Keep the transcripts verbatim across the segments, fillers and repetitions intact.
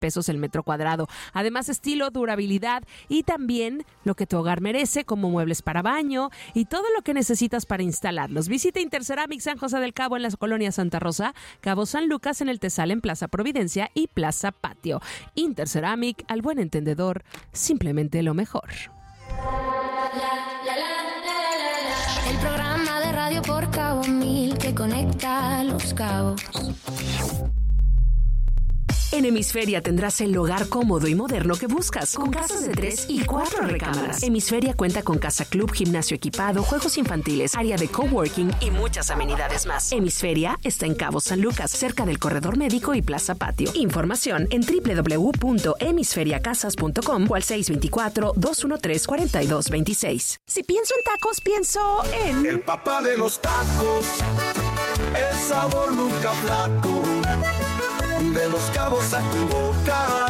pesos el metro cuadrado. Además, estilo, durabilidad y también lo que tu hogar merece, como muebles para baño y todo lo que necesitas para instalarlos. Visita Interceramic San José del Cabo en la colonia Santa Rosa, Cabo San Lucas en el Tezal en Plaza Providencia y Plaza Patio. Interceramic, al buen entendedor, simplemente lo mejor. El programa de radio por Cabo Mil que conecta los cabos. En Hemisferia tendrás el hogar cómodo y moderno que buscas, con casas de tres y cuatro recámaras. Hemisferia cuenta con casa club, gimnasio equipado, juegos infantiles, área de coworking y muchas amenidades más. Hemisferia está en Cabo San Lucas, cerca del corredor médico y Plaza Patio. Información en doble u doble u doble u punto hemisferia casas punto com o al seis dos cuatro, dos uno tres, cuatro dos dos seis. Si pienso en tacos, pienso en... El papá de los tacos, el sabor nunca flaco. De los cabos a tu boca,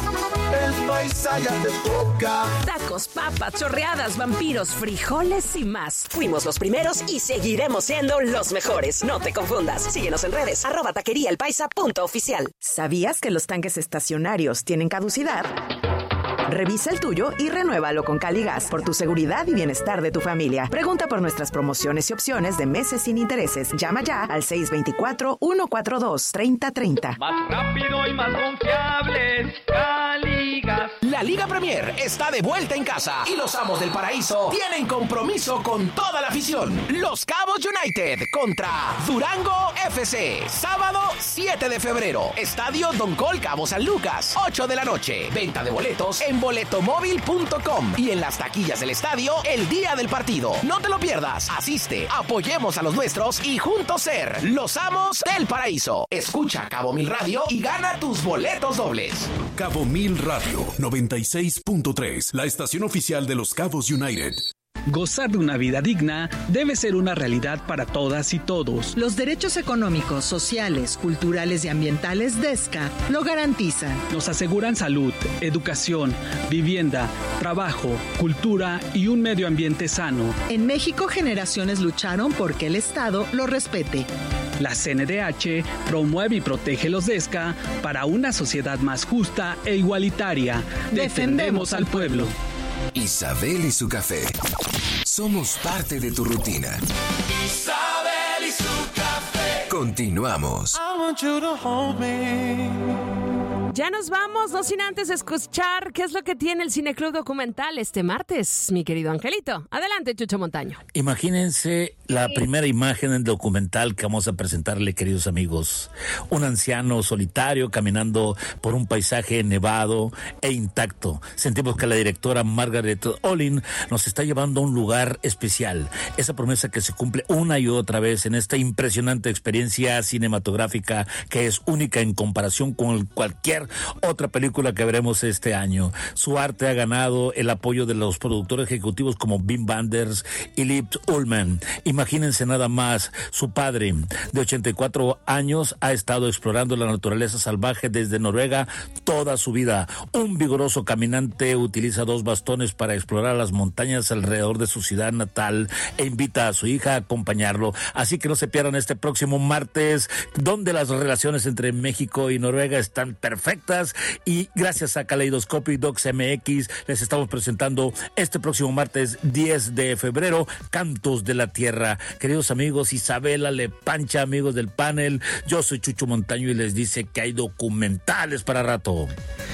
el paisa ya te toca. Tacos, papas, chorreadas, vampiros, frijoles y más. Fuimos los primeros y seguiremos siendo los mejores. No te confundas. Síguenos en redes, arroba taquería el paisa punto oficial. ¿Sabías que los tanques estacionarios tienen caducidad? Revisa el tuyo y renuévalo con Caligas por tu seguridad y bienestar de tu familia. Pregunta por nuestras promociones y opciones de meses sin intereses. Llama ya al seis dos cuatro, uno cuatro dos, tres cero tres cero. Más rápido y más confiable, Caligas. La Liga Premier está de vuelta en casa y los Amos del Paraíso tienen compromiso con toda la afición. Los Cabos United contra Durango F C. Sábado siete de febrero. Estadio Don Col Cabo San Lucas. ocho de la noche. Venta de boletos en boletomóvil punto com y en las taquillas del estadio el día del partido. No te lo pierdas. Asiste, apoyemos a los nuestros y juntos ser los Amos del Paraíso. Escucha Cabo Mil Radio y gana tus boletos dobles. Cabo Mil Radio noventa y seis punto tres, la estación oficial de los Cabos United. Gozar de una vida digna debe ser una realidad para todas y todos. Los derechos económicos, sociales, culturales y ambientales de ESCA lo garantizan. Nos aseguran salud, educación, vivienda, trabajo, cultura y un medio ambiente sano. En México, generaciones lucharon porque el Estado lo respete. La C N D H promueve y protege los de ESCA para una sociedad más justa e igualitaria. Defendemos al pueblo. Isabel y su café. Somos parte de tu rutina. Isabel y su café. Continuamos. I want you to hold me. Ya nos vamos, no sin antes escuchar qué es lo que tiene el Cineclub Documental este martes, mi querido Angelito. Adelante, Chucho Montaño. Imagínense la primera imagen del documental que vamos a presentarle, queridos amigos. Un anciano solitario caminando por un paisaje nevado e intacto. Sentimos que la directora Margaret Olin nos está llevando a un lugar especial. Esa promesa que se cumple una y otra vez en esta impresionante experiencia cinematográfica que es única en comparación con cualquier otra película que veremos este año. Su arte ha ganado el apoyo de los productores ejecutivos como Wim Wenders y Liv Ullmann. Imagínense nada más, su padre de ochenta y cuatro años ha estado explorando la naturaleza salvaje desde Noruega toda su vida. Un vigoroso caminante utiliza dos bastones para explorar las montañas alrededor de su ciudad natal e invita a su hija a acompañarlo. Así que no se pierdan este próximo martes, donde las relaciones entre México y Noruega están perfectas. Y gracias a Kaleidoscopio y Docs M X les estamos presentando este próximo martes diez de febrero Cantos de la Tierra. Queridos amigos, Isabela Lepancha, amigos del panel, yo soy Chucho Montaño y les dice que hay documentales para rato.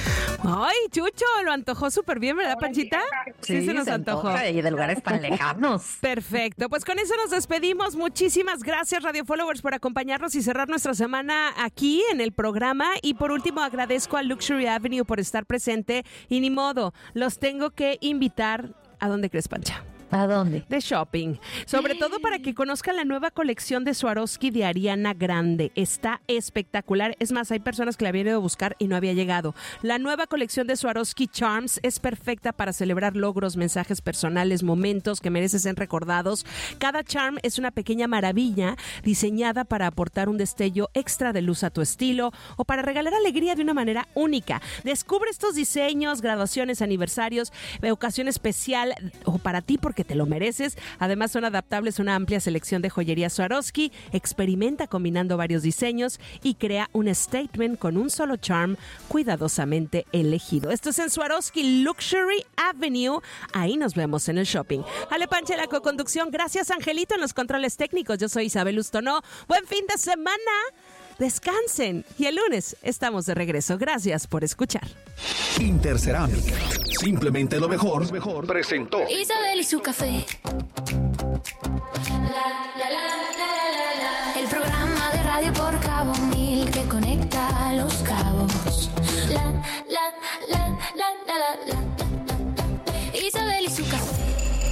Ay, Chucho, lo antojó súper bien, ¿verdad, Panchita? Sí, sí se nos se antojó. Y de lugares tan lejanos. Perfecto, pues con eso nos despedimos. Muchísimas gracias, Radio Followers, por acompañarnos y cerrar nuestra semana aquí en el programa. Y por último, agradezco a Luxury Avenue por estar presente. Y ni modo, los tengo que invitar. ¿A dónde crees, Pancha? ¿A dónde? De shopping. Sobre todo para que conozcan la nueva colección de Swarovski de Ariana Grande. Está espectacular. Es más, hay personas que la habían ido a buscar y no había llegado. La nueva colección de Swarovski Charms es perfecta para celebrar logros, mensajes personales, momentos que merecen ser recordados. Cada charm es una pequeña maravilla diseñada para aportar un destello extra de luz a tu estilo o para regalar alegría de una manera única. Descubre estos diseños, graduaciones, aniversarios, ocasión especial o para ti porque porque te lo mereces. Además son adaptables a una amplia selección de joyería Swarovski. Experimenta combinando varios diseños y crea un statement con un solo charm cuidadosamente elegido. Esto es en Swarovski Luxury Avenue. Ahí nos vemos en el shopping. Ale Panche, la coconducción. Gracias, Angelito, en los controles técnicos. Yo soy Isabel Ustonó. Buen fin de semana. Descansen. Y el lunes estamos de regreso. Gracias por escuchar. Intercerámica. Simplemente lo mejor, mejor presentó Isabel y su café. La, la, la, la, la, la. El programa de radio por Cabo Mil que conecta los cabos. La, la, la, la, la, la, la. Isabel y su café.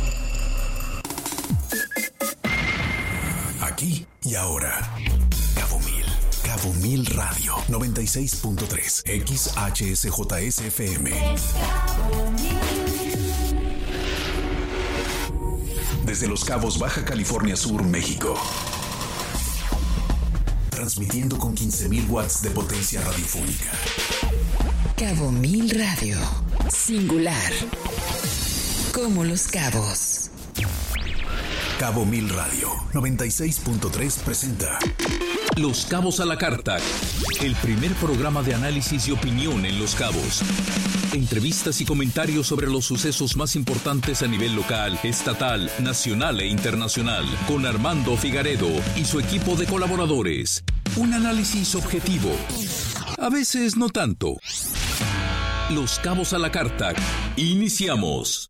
Aquí y ahora. Cabo Mil. Cabo Mil Radio noventa y seis punto tres X H S J S F M. Desde Los Cabos, Baja California Sur, México. Transmitiendo con quince mil watts de potencia radiofónica. Cabo Mil Radio. Singular. Como Los Cabos. Cabo Mil Radio noventa y seis punto tres presenta Los Cabos a la Carta, el primer programa de análisis y opinión en Los Cabos. Entrevistas y comentarios sobre los sucesos más importantes a nivel local, estatal, nacional e internacional, con Armando Figaredo y su equipo de colaboradores. Un análisis objetivo, a veces no tanto. Los Cabos a la Carta. Iniciamos.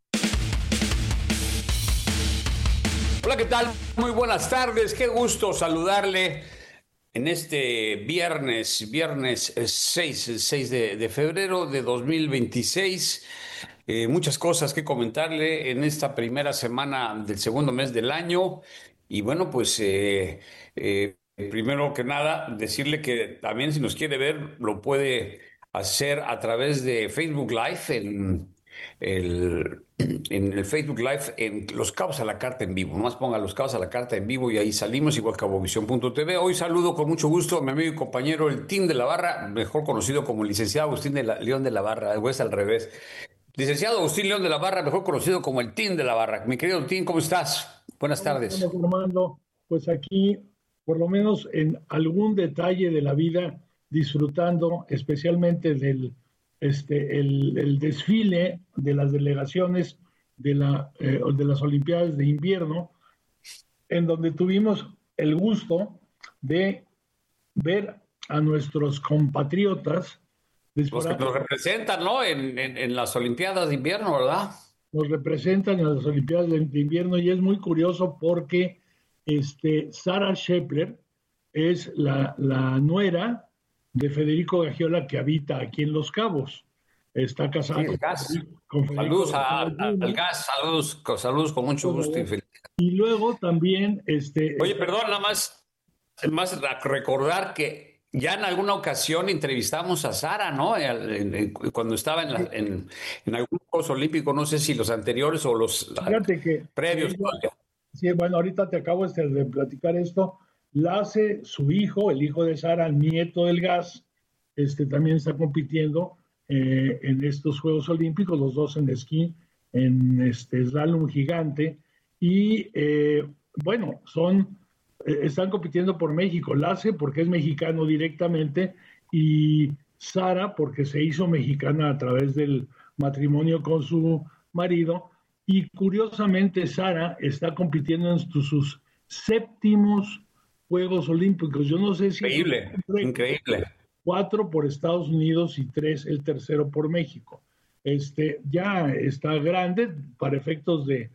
Hola, ¿qué tal? Muy buenas tardes, qué gusto saludarle en este viernes, viernes seis, seis de, de febrero de dos mil veintiséis. Eh, muchas cosas que comentarle en esta primera semana del segundo mes del año. Y bueno, pues eh, eh, primero que nada, decirle que también si nos quiere ver, lo puede hacer a través de Facebook Live en el... en el Facebook Live, en Los Cabos a la Carta en vivo. Nomás ponga Los Cabos a la Carta en vivo y ahí salimos, igual Cabovisión punto t v. Hoy saludo con mucho gusto a mi amigo y compañero, el Team de la Barra, mejor conocido como el licenciado Agustín de la, León de la Barra, o es al revés. Licenciado Agustín León de la Barra, mejor conocido como el Team de la Barra. Mi querido Team, ¿cómo estás? Buenas tardes. Hola, Armando. Pues aquí, por lo menos en algún detalle de la vida, disfrutando especialmente del Este, el, el desfile de las delegaciones de, la, eh, de las Olimpiadas de Invierno, en donde tuvimos el gusto de ver a nuestros compatriotas. Los que nos representan, ¿no? En, en, en las Olimpiadas de Invierno, ¿verdad? Nos representan en las Olimpiadas de, de Invierno, y es muy curioso porque este, Sarah Scheffler es la, la nuera de Federico Gagiola, que habita aquí en Los Cabos. Está casado sí, con, con Saludos a, a, al gas, saludos, saludos con mucho gusto. Y, y luego también... este Oye, perdón, nada más, más recordar que ya en alguna ocasión entrevistamos a Sara, ¿no? En, en, cuando estaba en, la, en, en algún Juegos Olímpicos, no sé si los anteriores o los Fíjate que, previos. Que, sí, bueno, ahorita te acabo de, de platicar esto. La hace su hijo, el hijo de Sara, el nieto del gas, este, también está compitiendo eh, en estos Juegos Olímpicos, los dos en esquí, en este slalom gigante, y eh, bueno, son, eh, están compitiendo por México. La hace porque es mexicano directamente, y Sara porque se hizo mexicana a través del matrimonio con su marido, y curiosamente Sara está compitiendo en sus séptimos Juegos Olímpicos. Yo no sé si... Increíble, increíble. Cuatro por Estados Unidos y tres, el tercero por México. Este, ya está grande para efectos de,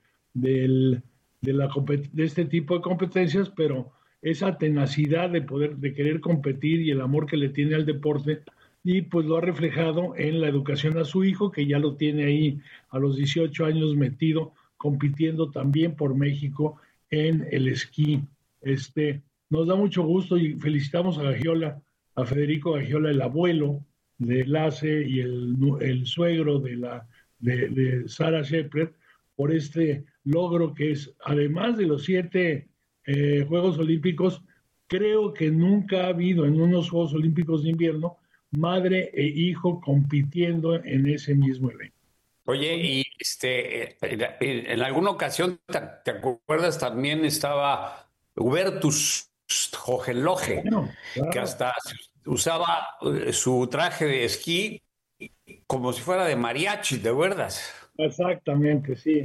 de, de, la, de este tipo de competencias, pero esa tenacidad de poder, de querer competir y el amor que le tiene al deporte, y pues lo ha reflejado en la educación a su hijo, que ya lo tiene ahí a los dieciocho años metido, compitiendo también por México en el esquí. Este... Nos da mucho gusto y felicitamos a Gagiola, a Federico Gagiola, el abuelo de Lasse y el, el suegro de, la, de, de Sarah Scheffler, por este logro que es, además de los siete eh, Juegos Olímpicos, creo que nunca ha habido en unos Juegos Olímpicos de invierno madre e hijo compitiendo en ese mismo evento. Oye, y este, en, en alguna ocasión, ¿te, te acuerdas? También estaba Hubertus Hohenlohe, Bueno, claro. que hasta usaba eh, su traje de esquí como si fuera de mariachi, ¿te acuerdas? Exactamente, sí.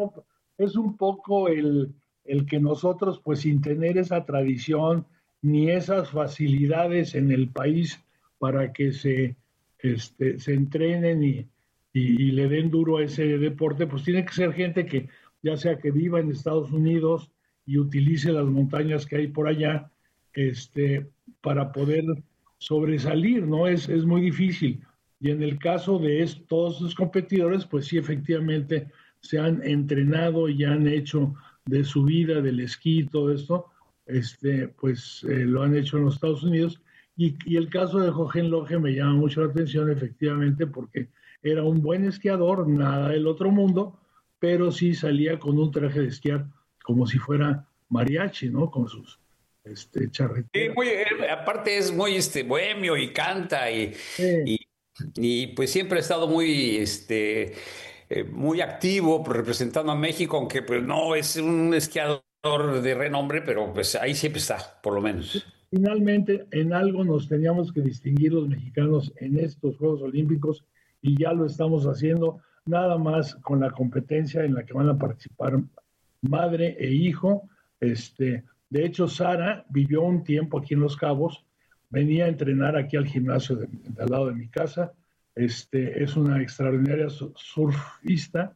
Es un poco el, el que nosotros, pues sin tener esa tradición ni esas facilidades en el país para que se, este, se entrenen y, y, y le den duro a ese deporte, pues tiene que ser gente que ya sea que viva en Estados Unidos y utilice las montañas que hay por allá, este, para poder sobresalir, ¿no? Es, es muy difícil. Y en el caso de estos, todos los competidores, pues sí, efectivamente se han entrenado y han hecho de su vida, del esquí y todo esto, este, pues eh, lo han hecho en los Estados Unidos. Y, y el caso de Hohenlohe me llama mucho la atención, efectivamente, porque era un buen esquiador, nada del otro mundo, pero sí salía con un traje de esquiar como si fuera mariachi, ¿no? Con sus este, charreteras. Sí, muy, aparte es muy este, bohemio y canta y, Sí. y, y, pues siempre ha estado muy, este, eh, muy activo representando a México, aunque pues no es un esquiador de renombre, pero pues ahí siempre está, por lo menos. Finalmente, en algo nos teníamos que distinguir los mexicanos en estos Juegos Olímpicos y ya lo estamos haciendo, nada más con la competencia en la que van a participar madre e hijo. Este, de hecho, Sara vivió un tiempo aquí en Los Cabos, venía a entrenar aquí al gimnasio de, de al lado de mi casa. Este, es una extraordinaria surfista.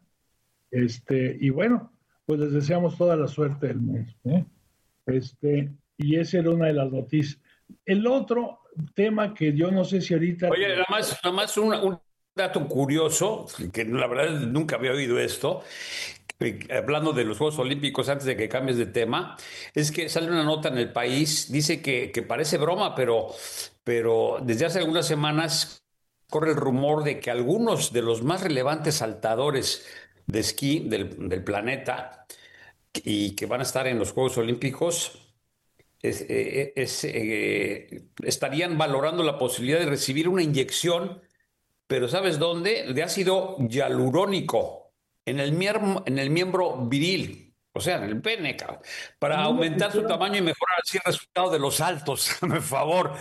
Este, y bueno, pues les deseamos toda la suerte del mundo, ¿eh? Este, y esa era una de las noticias. El otro tema que yo no sé si ahorita... Oye, nada más, nada más un, un dato curioso, que la verdad nunca había oído esto, hablando de los Juegos Olímpicos antes de que cambies de tema, es que sale una nota en El País, dice que, que parece broma, pero, pero desde hace algunas semanas corre el rumor de que algunos de los más relevantes saltadores de esquí del, del planeta y que van a estar en los Juegos Olímpicos es, eh, es, eh, estarían valorando la posibilidad de recibir una inyección, pero ¿sabes dónde? De ácido hialurónico en el, miembro, en el miembro viril, o sea, en el pene, cabrón, para aumentar su tamaño y mejorar así el resultado de los saltos, por favor.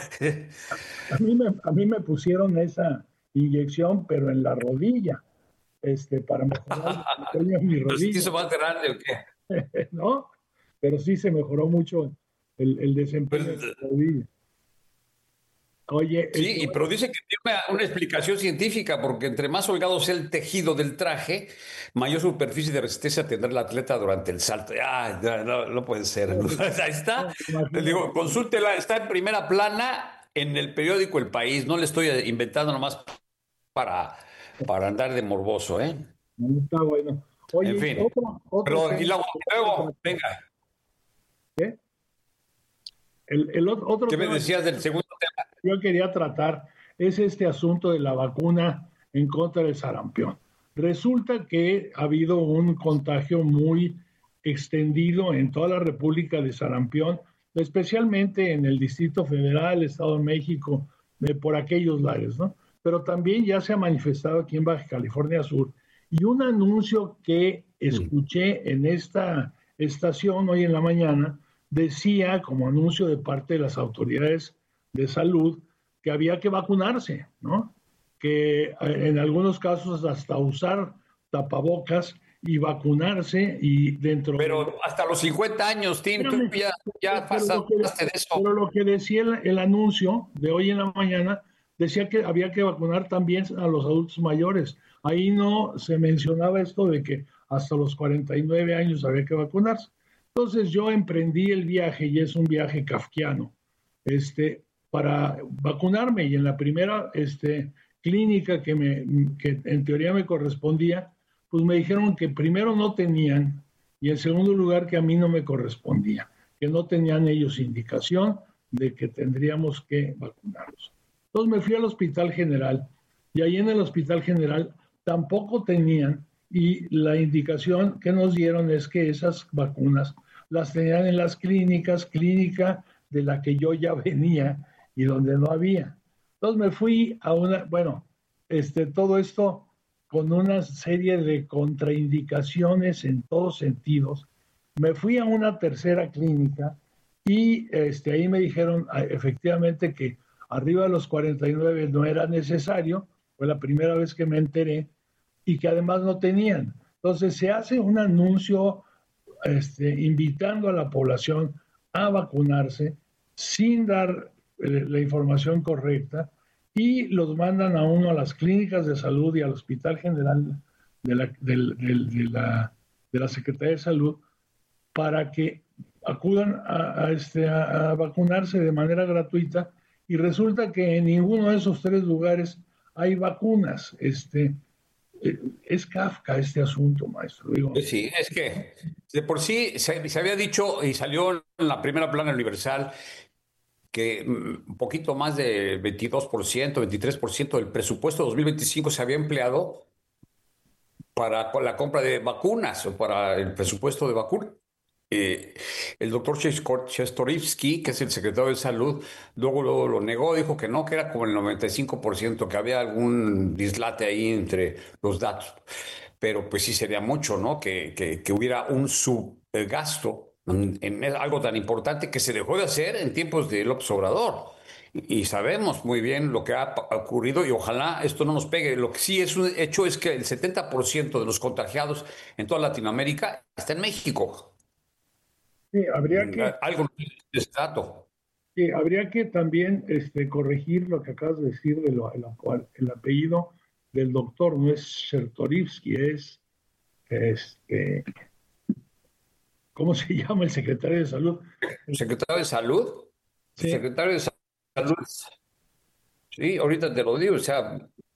A mí, me, a mí me pusieron esa inyección, pero en la rodilla, este, para mejorar el mi rodilla. ¿Los hizo más grande o qué? No, pero sí se mejoró mucho el, el desempeño pues, de la rodilla. Oye, sí, esto... pero dice que tiene una, una explicación científica, porque entre más holgado sea el tejido del traje, mayor superficie de resistencia tendrá el atleta durante el salto. Ah, no, no, no puede ser. Ahí está. Le digo, consúltela, está en primera plana en el periódico El País. No le estoy inventando nomás para, para andar de morboso, ¿eh? Está bueno. Oye, en fin. Otro, otro pero tema, y luego, luego, venga. ¿Qué? El, el otro ¿Qué me tema decías del segundo tema? Yo quería tratar es este asunto de la vacuna en contra del sarampión. Resulta que ha habido un contagio muy extendido en toda la República de sarampión, especialmente en el Distrito Federal, Estado de México, de por aquellos lares, ¿no? Pero también ya se ha manifestado aquí en Baja California Sur. Y un anuncio que escuché en esta estación hoy en la mañana decía, como anuncio de parte de las autoridades de salud, que había que vacunarse, ¿no? Que en algunos casos hasta usar tapabocas y vacunarse y dentro... Pero de... hasta los cincuenta años, Tim, tú ya, ya pasaste de eso. Pero lo que decía el, el anuncio de hoy en la mañana decía que había que vacunar también a los adultos mayores. Ahí no se mencionaba esto de que hasta los cuarenta y nueve años había que vacunarse. Entonces yo emprendí el viaje, y es un viaje kafkiano, este, para vacunarme, y en la primera este, clínica que, me, que en teoría me correspondía, pues me dijeron que primero no tenían, y en segundo lugar que a mí no me correspondía, que no tenían ellos indicación de que tendríamos que vacunarlos. Entonces me fui al Hospital General, y ahí en el Hospital General tampoco tenían, y la indicación que nos dieron es que esas vacunas las tenían en las clínicas, clínica de la que yo ya venía y donde no había. Entonces me fui a una, bueno, este, todo esto con una serie de contraindicaciones en todos sentidos. Me fui a una tercera clínica y este, ahí me dijeron efectivamente que arriba de los cuarenta y nueve no era necesario, fue la primera vez que me enteré, y que además no tenían. Entonces se hace un anuncio este, invitando a la población a vacunarse sin dar eh, la información correcta, y los mandan a uno a las clínicas de salud y al Hospital General de la, de, de, de la, de la Secretaría de Salud para que acudan a, a, este, a, a vacunarse de manera gratuita, y resulta que en ninguno de esos tres lugares hay vacunas. Este, es Kafka este asunto, maestro. Digo. Sí, es que de por sí se, se había dicho y salió en la primera plana universal que un poquito más del veintidós por ciento, veintitrés por ciento del presupuesto dos mil veinticinco se había empleado para la compra de vacunas o para el presupuesto de vacunas. Eh, el doctor Chestorivsky, que es el secretario de Salud, luego, luego lo negó, dijo que no, que era como el noventa y cinco por ciento, que había algún dislate ahí entre los datos. Pero pues sí sería mucho, ¿no? Que, que, que hubiera un subgasto en, en algo tan importante que se dejó de hacer en tiempos de López Obrador. Y sabemos muy bien lo que ha ocurrido y ojalá esto no nos pegue. Lo que sí es un hecho es que el setenta por ciento de los contagiados en toda Latinoamérica está en México. Sí, habría que, algo de dato. Sí, habría que también este, corregir lo que acabas de decir de lo, el, el apellido del doctor, no es Chertorivsky, es este, ¿cómo se llama el secretario de Salud? ¿El secretario de Salud? Sí. El secretario de Salud. Sí, ahorita te lo digo, o sea.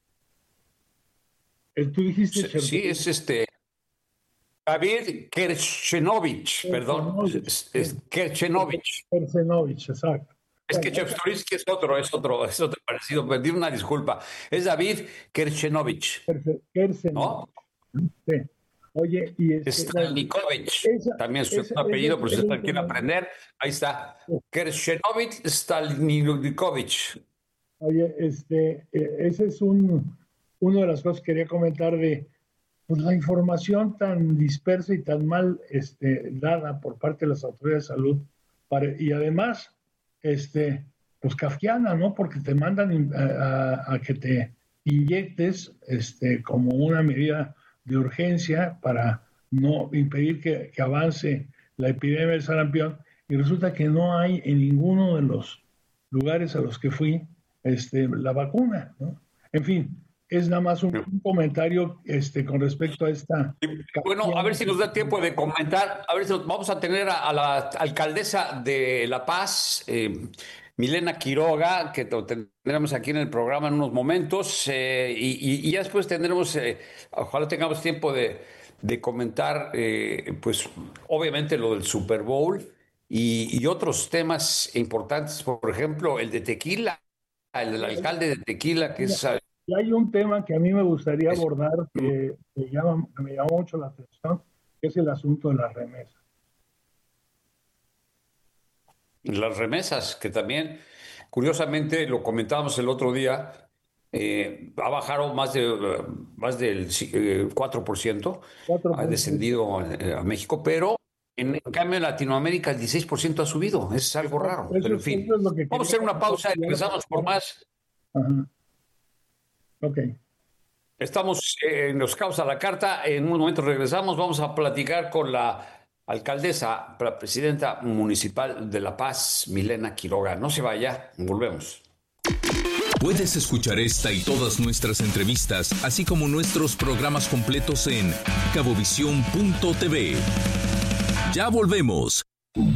Tú dijiste sí, sí, es este. David Kerchenovich, perdón, es, es Kerchenovich. Kerchenovich, exacto. Es que Chestorivsky es otro, es otro, es otro parecido, pedí una disculpa. Es David Kerchenovich. Kerchenovich. ¿No? Sí. Oye, y este, Stalnikovich, también su esa, apellido, por si usted quiere aprender, ahí está. Kerchenovich Stalnikovich. Oye, este, ese es un, uno de las cosas que quería comentar de pues la información tan dispersa y tan mal este, dada por parte de las autoridades de salud, para, y además, este, pues kafkiana, ¿no? Porque te mandan a, a, a que te inyectes este, como una medida de urgencia para no impedir que, que avance la epidemia del sarampión, y resulta que no hay en ninguno de los lugares a los que fui este, la vacuna, ¿no? En fin, es nada más un, un comentario este, con respecto a esta... Bueno, a ver si nos da tiempo de comentar. A ver si nos, vamos a tener a, a la alcaldesa de La Paz, eh, Milena Quiroga, que tendremos aquí en el programa en unos momentos, eh, y, y ya después tendremos, eh, ojalá tengamos tiempo de, de comentar, eh, pues obviamente lo del Super Bowl y, y otros temas importantes, por ejemplo, el de Tequila, el del alcalde de Tequila, que es... Y hay un tema que a mí me gustaría abordar que, que, llama, que me llamó mucho la atención, que es el asunto de las remesas. Las remesas, que también, curiosamente, lo comentábamos el otro día, eh, ha bajado más, de, uh, más del eh, cuatro por ciento, cuatro por ciento, ha descendido a, a México, pero en, en cambio en Latinoamérica el dieciséis por ciento ha subido. Es algo raro, eso, pero en fin. Es lo que vamos a hacer una pausa y empezamos por más. Ajá. Ok. Estamos en Los Cabos a la Carta. En un momento regresamos. Vamos a platicar con la alcaldesa, la presidenta municipal de La Paz, Milena Quiroga. No se vaya. Volvemos. Puedes escuchar esta y todas nuestras entrevistas, así como nuestros programas completos en cabovisión punto t v. Ya volvemos.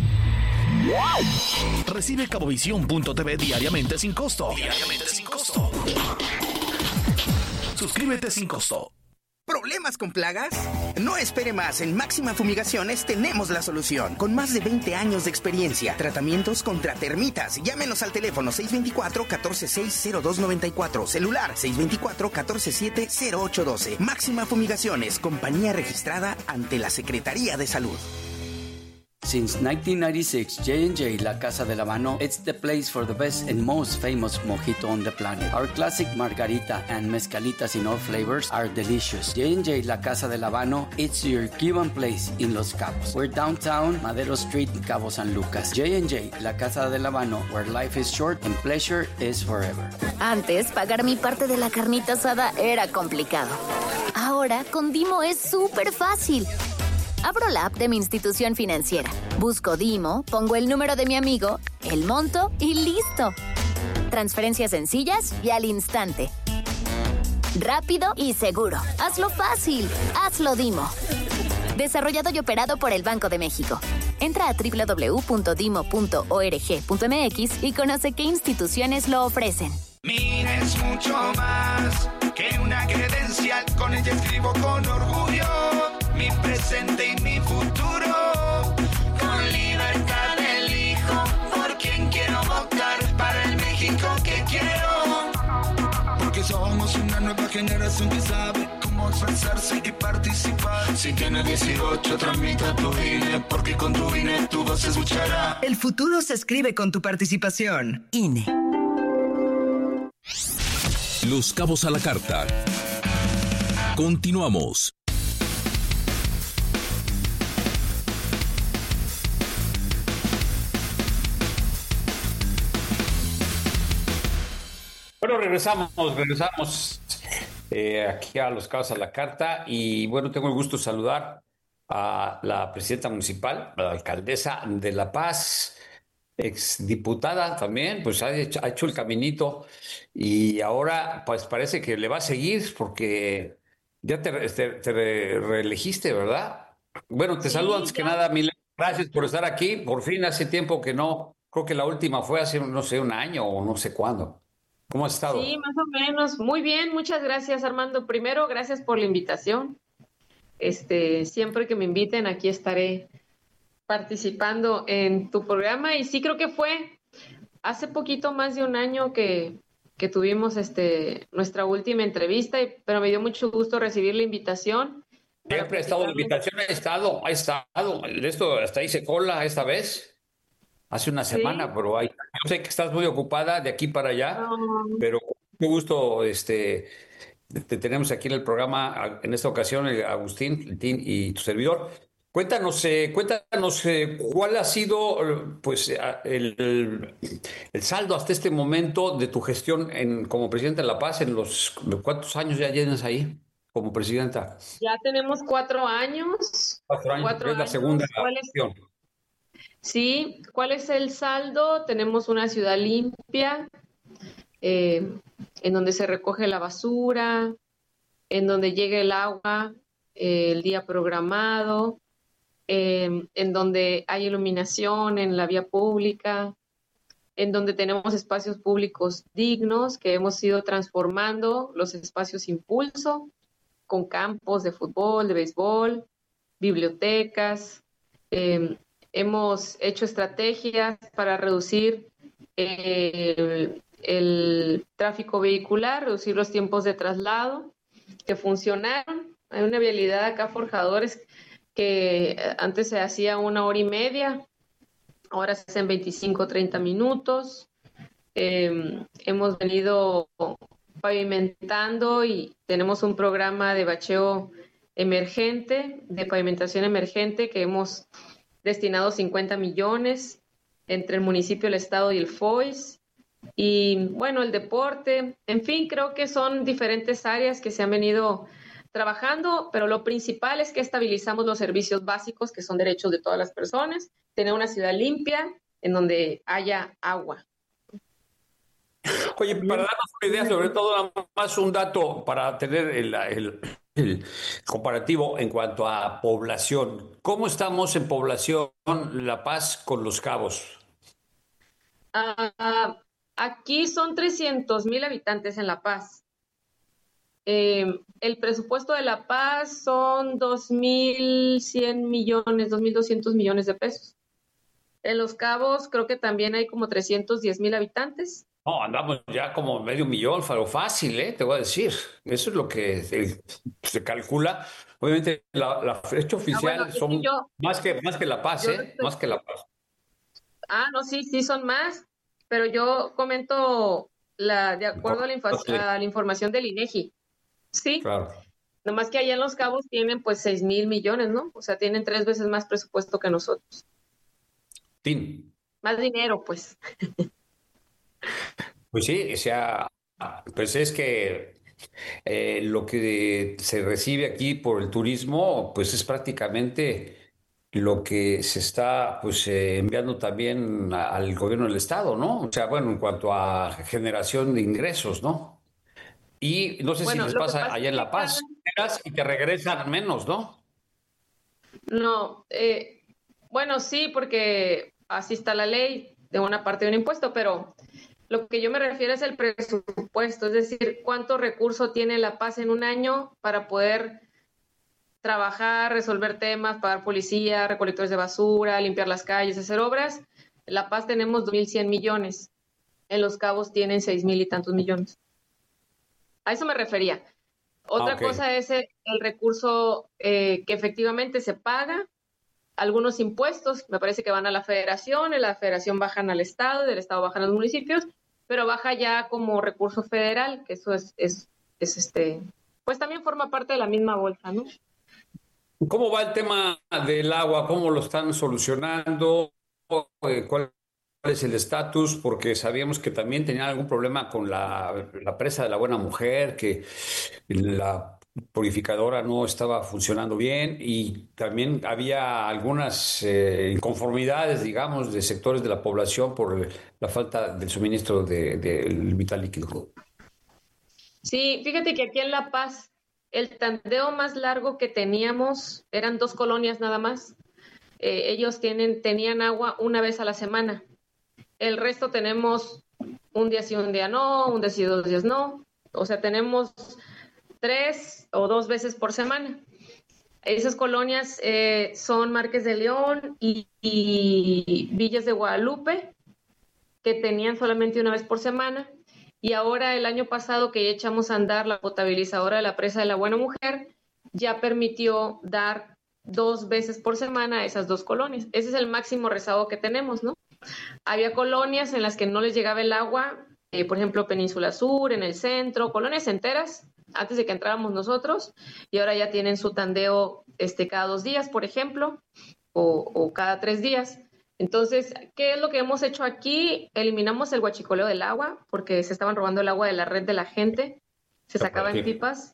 Recibe cabovisión punto t v diariamente sin costo. Diariamente sin costo. Suscríbete sin costo. ¿Problemas con plagas? No espere más. En Máxima Fumigaciones tenemos la solución. Con más de veinte años de experiencia. Tratamientos contra termitas. Llámenos al teléfono seis dos cuatro, uno cuatro seis, cero dos nueve cuatro. Celular seis dos cuatro, uno cuatro siete, cero ocho uno dos. Máxima Fumigaciones. Compañía registrada ante la Secretaría de Salud. Since nineteen ninety-six, J and J La Casa del Habano, it's the place for the best and most famous mojito on the planet. Our classic margarita and mezcalitas in all flavors are delicious. J and J La Casa del Habano, it's your Cuban place in Los Cabos. We're downtown, Madero Street, Cabo San Lucas. J and J La Casa del Habano, where life is short and pleasure is forever. Antes, pagar mi parte de la carnita asada era complicado. Ahora, con Dimo es súper fácil. Abro la app de mi institución financiera, busco Dimo, pongo el número de mi amigo, el monto y listo. Transferencias sencillas y al instante. Rápido y seguro. Hazlo fácil. Hazlo Dimo. Desarrollado y operado por el Banco de México. Entra a doble u doble u doble u punto dimo punto org punto m x y conoce qué instituciones lo ofrecen. Mira, es mucho más que una credencial. Con ella escribo con orgullo mi presente y mi futuro. Con libertad elijo por quien quiero votar, para el México que quiero. Porque somos una nueva generación que sabe cómo expresarse y participar. Si tienes dieciocho, tramita tu I N E, porque con tu I N E tu voz se escuchará. El futuro se escribe con tu participación. I N E. Los Cabos a la Carta. Continuamos. Bueno, regresamos, regresamos eh, aquí a Los Cabos a la Carta y bueno, tengo el gusto de saludar a la presidenta municipal, a la alcaldesa de La Paz, exdiputada también, pues ha hecho, ha hecho el caminito y ahora pues parece que le va a seguir porque ya te, te, te reelegiste, ¿verdad? Bueno, te sí, saludo antes ya. que nada, Milena, gracias por estar aquí, por fin hace tiempo que no, creo que la última fue hace, no sé, un año o no sé cuándo. ¿Cómo has estado? Sí, más o menos, muy bien, muchas gracias Armando. Primero, gracias por la invitación. Este, siempre que me inviten aquí estaré participando en tu programa y sí creo que fue hace poquito más de un año que, que tuvimos este nuestra última entrevista, y, pero me dio mucho gusto recibir la invitación. Siempre ha estado la invitación, ha estado, ha estado, esto hasta hice cola esta vez, hace una semana, sí. Pero hay, yo sé que estás muy ocupada de aquí para allá, no. Pero qué gusto este, te tenemos aquí en el programa, en esta ocasión, Agustín y tu servidor. Cuéntanos, eh, cuéntanos eh, cuál ha sido pues el, el, el saldo hasta este momento de tu gestión en, como presidenta de La Paz. En los ¿cuántos años ya tienes ahí como presidenta? Ya tenemos cuatro años. Cuatro años, cuatro es la segunda gestión. Sí, ¿cuál es el saldo? Tenemos una ciudad limpia, eh, en donde se recoge la basura, en donde llega el agua eh, el día programado. Eh, en donde hay iluminación en la vía pública, en donde tenemos espacios públicos dignos que hemos ido transformando los espacios impulso con campos de fútbol, de béisbol, bibliotecas. Eh, hemos hecho estrategias para reducir eh, el, el tráfico vehicular, reducir los tiempos de traslado que funcionaron. Hay una vialidad acá, Forjadores, que antes se hacía una hora y media, ahora se hacen veinticinco, treinta minutos. Eh, hemos venido pavimentando y tenemos un programa de bacheo emergente, de pavimentación emergente, que hemos destinado cincuenta millones entre el municipio, el estado y el F O I S. Y bueno, el deporte, en fin, creo que son diferentes áreas que se han venido trabajando, pero lo principal es que estabilizamos los servicios básicos, que son derechos de todas las personas, tener una ciudad limpia en donde haya agua. Oye, para darnos una idea, sobre todo más un dato para tener el, el, el comparativo en cuanto a población. ¿Cómo estamos en población La Paz con Los Cabos? Uh, aquí son trescientos mil habitantes en La Paz. Eh, el presupuesto de La Paz son dos mil cien millones, dos mil doscientos millones de pesos. En Los Cabos creo que también hay como trescientos diez mil habitantes. No, andamos ya como medio millón, pero fácil, ¿eh? Te voy a decir. Eso es lo que se, se calcula. Obviamente, la, la fecha oficial Ah, bueno, son yo, más que, más que La Paz, ¿eh? Estoy... Más que La Paz. Ah, no, sí, sí son más, pero yo comento la, de acuerdo a la, infa- a la información del INEGI. Sí, claro. Nomás que allá en Los Cabos tienen pues seis mil millones, ¿no? O sea, tienen tres veces más presupuesto que nosotros. Sí. Más dinero, pues. Pues sí, o sea, pues es que eh, lo que se recibe aquí por el turismo, pues es prácticamente lo que se está pues eh, enviando también a- al gobierno del estado, ¿no? O sea, bueno, en cuanto a generación de ingresos, ¿no? Y no sé Bueno, si les lo que pasa pasa allá es en que La Paz, llegas y te regresan menos, ¿no? no, eh, bueno, sí, porque así está la ley de una parte de un impuesto, pero lo que yo me refiero es el presupuesto, es decir, cuánto recurso tiene La Paz en un año para poder trabajar, resolver temas, pagar policía, recolectores de basura, limpiar las calles, hacer obras. En La Paz tenemos dos mil cien millones, en Los Cabos tienen seis mil y tantos millones. A eso me refería. Otra Ah, ok. cosa es el, el recurso eh, que efectivamente se paga, algunos impuestos, me parece que van a la federación, en la federación bajan al estado, del estado bajan a los municipios, pero baja ya como recurso federal, que eso es, es, es este, pues también forma parte de la misma bolsa, ¿no? ¿Cómo va el tema del agua? ¿Cómo lo están solucionando? Eh, ¿Cuál es el estatus? Porque sabíamos que también tenían algún problema con la, la presa de la Buena Mujer, que la purificadora no estaba funcionando bien y también había algunas eh, inconformidades, digamos, de sectores de la población por el- la falta del suministro del de, del vital líquido. Sí, fíjate que aquí en La Paz el tandeo más largo que teníamos eran dos colonias nada más. Eh, ellos tienen, tenían agua una vez a la semana. El resto tenemos un día sí, un día no, un día sí, dos días no. O sea, tenemos tres o dos veces por semana. Esas colonias eh, son Márquez de León y, y Villas de Guadalupe, que tenían solamente una vez por semana. Y ahora el año pasado que ya echamos a andar la potabilizadora de la presa de la Buena Mujer, ya permitió dar dos veces por semana a esas dos colonias. Ese es el máximo rezago que tenemos, ¿no? Había colonias en las que no les llegaba el agua, eh, por ejemplo, Península Sur, en el centro, colonias enteras, antes de que entráramos nosotros, y ahora ya tienen su tandeo este, cada dos días, por ejemplo, o, o cada tres días. Entonces, ¿qué es lo que hemos hecho aquí? Eliminamos el huachicoleo del agua, porque se estaban robando el agua de la red de la gente, se sacaba en pipas,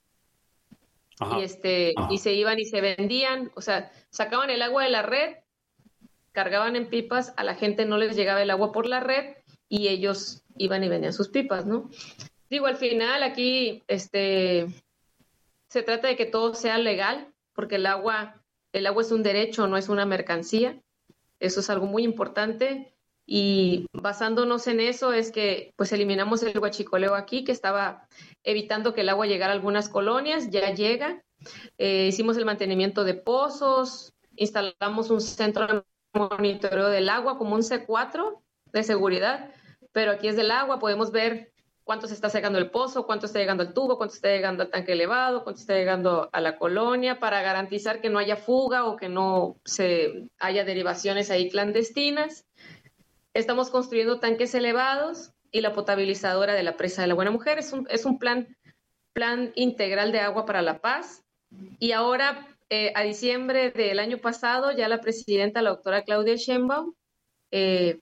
Ajá. y, este, Ajá. y se iban y se vendían, o sea, sacaban el agua de la red, cargaban en pipas, a la gente no les llegaba el agua por la red, y ellos iban y vendían sus pipas, ¿no? Digo, al final aquí este, se trata de que todo sea legal, porque el agua, el agua es un derecho, no es una mercancía. Eso es algo muy importante. Y basándonos en eso es que pues eliminamos el huachicoleo aquí, que estaba evitando que el agua llegara a algunas colonias, ya llega. Eh, hicimos el mantenimiento de pozos, instalamos un centro de monitoreo del agua como un C cuatro de seguridad, pero aquí es del agua, podemos ver cuánto se está secando el pozo, cuánto está llegando al tubo, cuánto está llegando al tanque elevado, cuánto está llegando a la colonia, para garantizar que no haya fuga o que no se haya derivaciones ahí clandestinas. Estamos construyendo tanques elevados y la potabilizadora de la presa de la Buena Mujer. Es un, es un plan, plan integral de agua para La Paz. Y ahora, eh, a diciembre del año pasado, ya la presidenta, la doctora Claudia Sheinbaum, eh,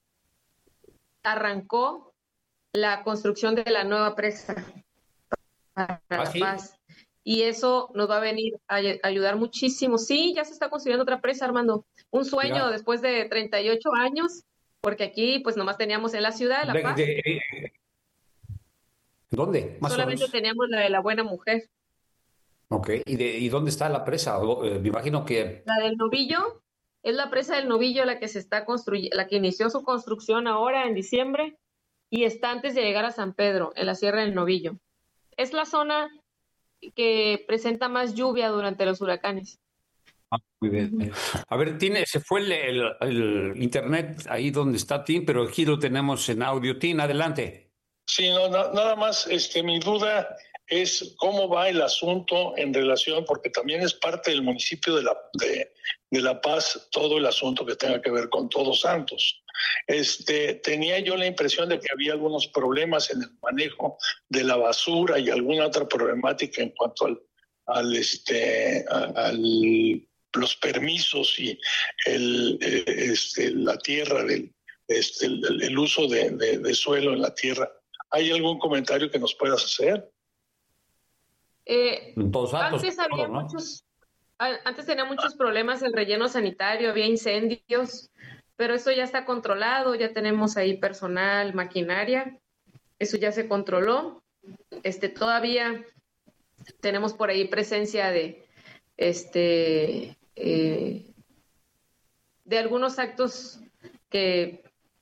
arrancó la construcción de la nueva presa para ¿Ah, La sí? Paz. Y eso nos va a venir a ayudar muchísimo. Sí, ya se está construyendo otra presa, Armando. Un sueño Mira. después de treinta y ocho años, porque aquí pues nomás teníamos en la ciudad de La De- Paz, de- eh, ¿Dónde? Más o solamente menos. teníamos la de la Buena Mujer. Ok. ¿Y, de, y dónde está la presa? O, eh, me imagino que... La del Novillo, es la presa del Novillo la que se está construyendo, la que inició su construcción ahora en diciembre y está antes de llegar a San Pedro, en la Sierra del Novillo. Es la zona que presenta más lluvia durante los huracanes. Ah, muy bien. A ver, tiene, se fue el, el- el internet ahí donde está Tim, pero aquí lo tenemos en audio. Tim, adelante. Sí, no, na- nada más, este, mi duda es cómo va el asunto en relación, porque también es parte del municipio de La, de, de La Paz, todo el asunto que tenga que ver con Todos Santos. Este, tenía yo la impresión de que había algunos problemas en el manejo de la basura y alguna otra problemática en cuanto al, al este, a- al los permisos y el, eh, este, la tierra, del, este, el, el uso de, de, de suelo en la tierra. ¿Hay algún comentario que nos puedas hacer? Eh, Todos Santos, antes había claro, ¿no? muchos, a- antes tenía muchos problemas el relleno sanitario, había incendios, pero eso ya está controlado, ya tenemos ahí personal, maquinaria, eso ya se controló. Este, todavía tenemos por ahí presencia de, este, eh, de algunos actos que,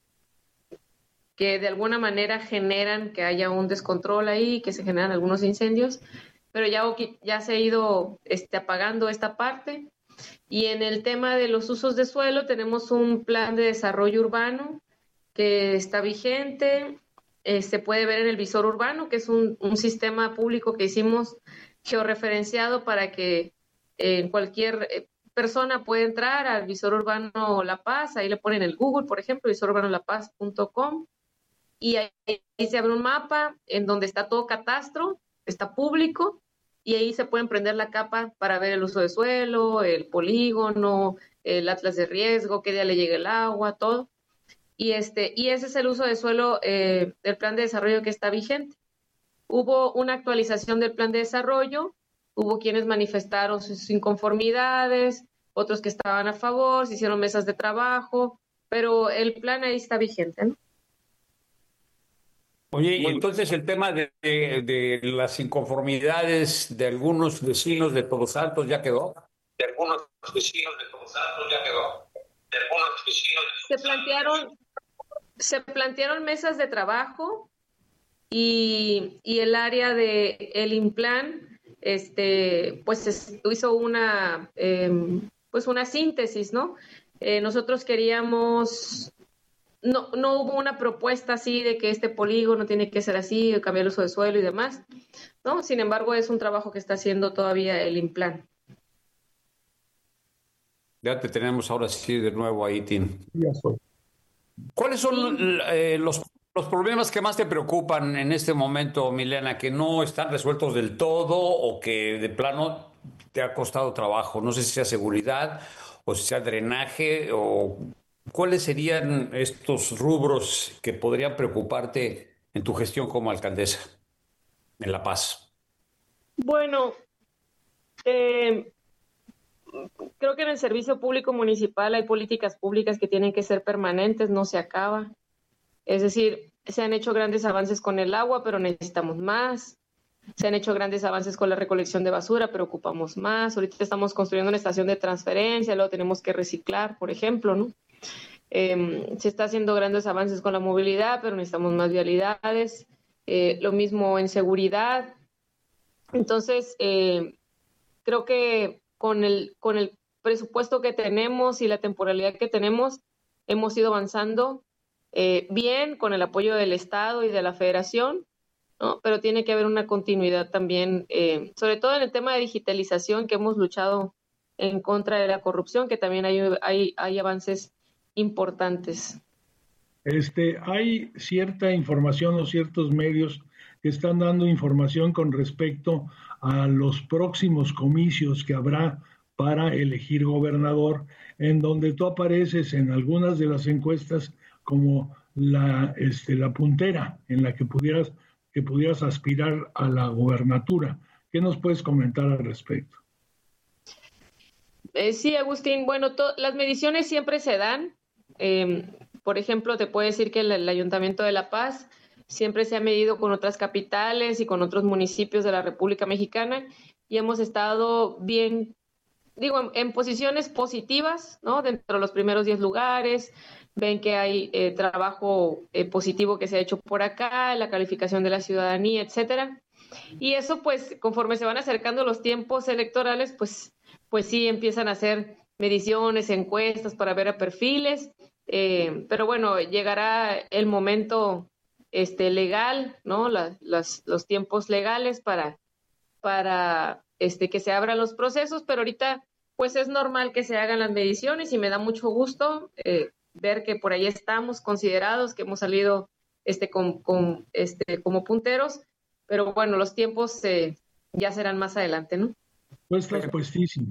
que de alguna manera generan que haya un descontrol ahí, que se generan algunos incendios, pero ya, ya se ha ido este, apagando esta parte. Y en el tema de los usos de suelo tenemos un plan de desarrollo urbano que está vigente, eh, se puede ver en el visor urbano, que es un, un sistema público que hicimos georreferenciado para que eh, cualquier eh, persona pueda entrar al visor urbano La Paz, ahí le ponen el Google, por ejemplo, visor urbano la paz punto com, y ahí, ahí se abre un mapa en donde está todo catastro, está público, y ahí se pueden prender la capa para ver el uso de suelo, el polígono, el atlas de riesgo, qué día le llega el agua, todo. Y, este, y ese es el uso de suelo eh, del plan de desarrollo que está vigente. Hubo una actualización del plan de desarrollo, hubo quienes manifestaron sus inconformidades, otros que estaban a favor, se hicieron mesas de trabajo, pero el plan ahí está vigente, ¿no? Oye, y entonces el tema de, de- de las inconformidades de algunos vecinos de Todos Santos ya quedó. De algunos vecinos de Todos Santos ya quedó. De algunos vecinos Se plantearon, se plantearon mesas de trabajo y, y el área de el Implan, este, pues es- hizo una, eh, pues una síntesis, ¿no? Eh, nosotros queríamos, no, no hubo una propuesta así de que este polígono tiene que ser así, o cambiar el uso de suelo y demás, ¿no? Sin embargo, es un trabajo que está haciendo todavía el Implan. Ya te tenemos ahora sí de nuevo ahí, Tim. Ya soy. ¿Cuáles son eh, los, los problemas que más te preocupan en este momento, Milena, que no están resueltos del todo o que de plano te ha costado trabajo? No sé si sea seguridad o si sea drenaje o cuáles serían estos rubros que podrían preocuparte en tu gestión como alcaldesa en La Paz. Bueno, eh, creo que en el servicio público municipal hay políticas públicas que tienen que ser permanentes, no se acaba. Es decir, se han hecho grandes avances con el agua, pero necesitamos más. Se han hecho grandes avances con la recolección de basura, pero ocupamos más. Ahorita estamos construyendo una estación de transferencia, luego tenemos que reciclar, por ejemplo, ¿no? Eh, se está haciendo grandes avances con la movilidad, pero necesitamos más vialidades. Eh, lo mismo en seguridad. Entonces, eh, creo que con el, con el presupuesto que tenemos y la temporalidad que tenemos, hemos ido avanzando eh, bien con el apoyo del Estado y de la Federación, ¿no? Pero tiene que haber una continuidad también, eh, sobre todo en el tema de digitalización, que hemos luchado en contra de la corrupción, que también hay, hay, hay avances importantes. Este, hay cierta información o ciertos medios que están dando información con respecto a los próximos comicios que habrá para elegir gobernador, en donde tú apareces en algunas de las encuestas como la, este, la puntera en la que pudieras, que pudieras aspirar a la gobernatura. ¿Qué nos puedes comentar al respecto? Eh, sí, Agustín, bueno, las mediciones siempre se dan. Eh, por ejemplo, te puedo decir que el, el Ayuntamiento de La Paz siempre se ha medido con otras capitales y con otros municipios de la República Mexicana y hemos estado bien, digo, en, en posiciones positivas, ¿no? Dentro de los primeros diez lugares, ven que hay eh, trabajo eh, positivo que se ha hecho por acá, la calificación de la ciudadanía, etcétera. Y eso, pues, conforme se van acercando los tiempos electorales, pues, pues sí empiezan a hacer mediciones, encuestas para ver a perfiles, eh, pero bueno, llegará el momento este, legal, ¿no? La, las, los tiempos legales para, para este, que se abran los procesos, pero ahorita pues es normal que se hagan las mediciones y me da mucho gusto eh, ver que por ahí estamos considerados, que hemos salido este, con, con, este, como punteros, pero bueno, los tiempos eh, ya serán más adelante, ¿no? Pues estás puestísima.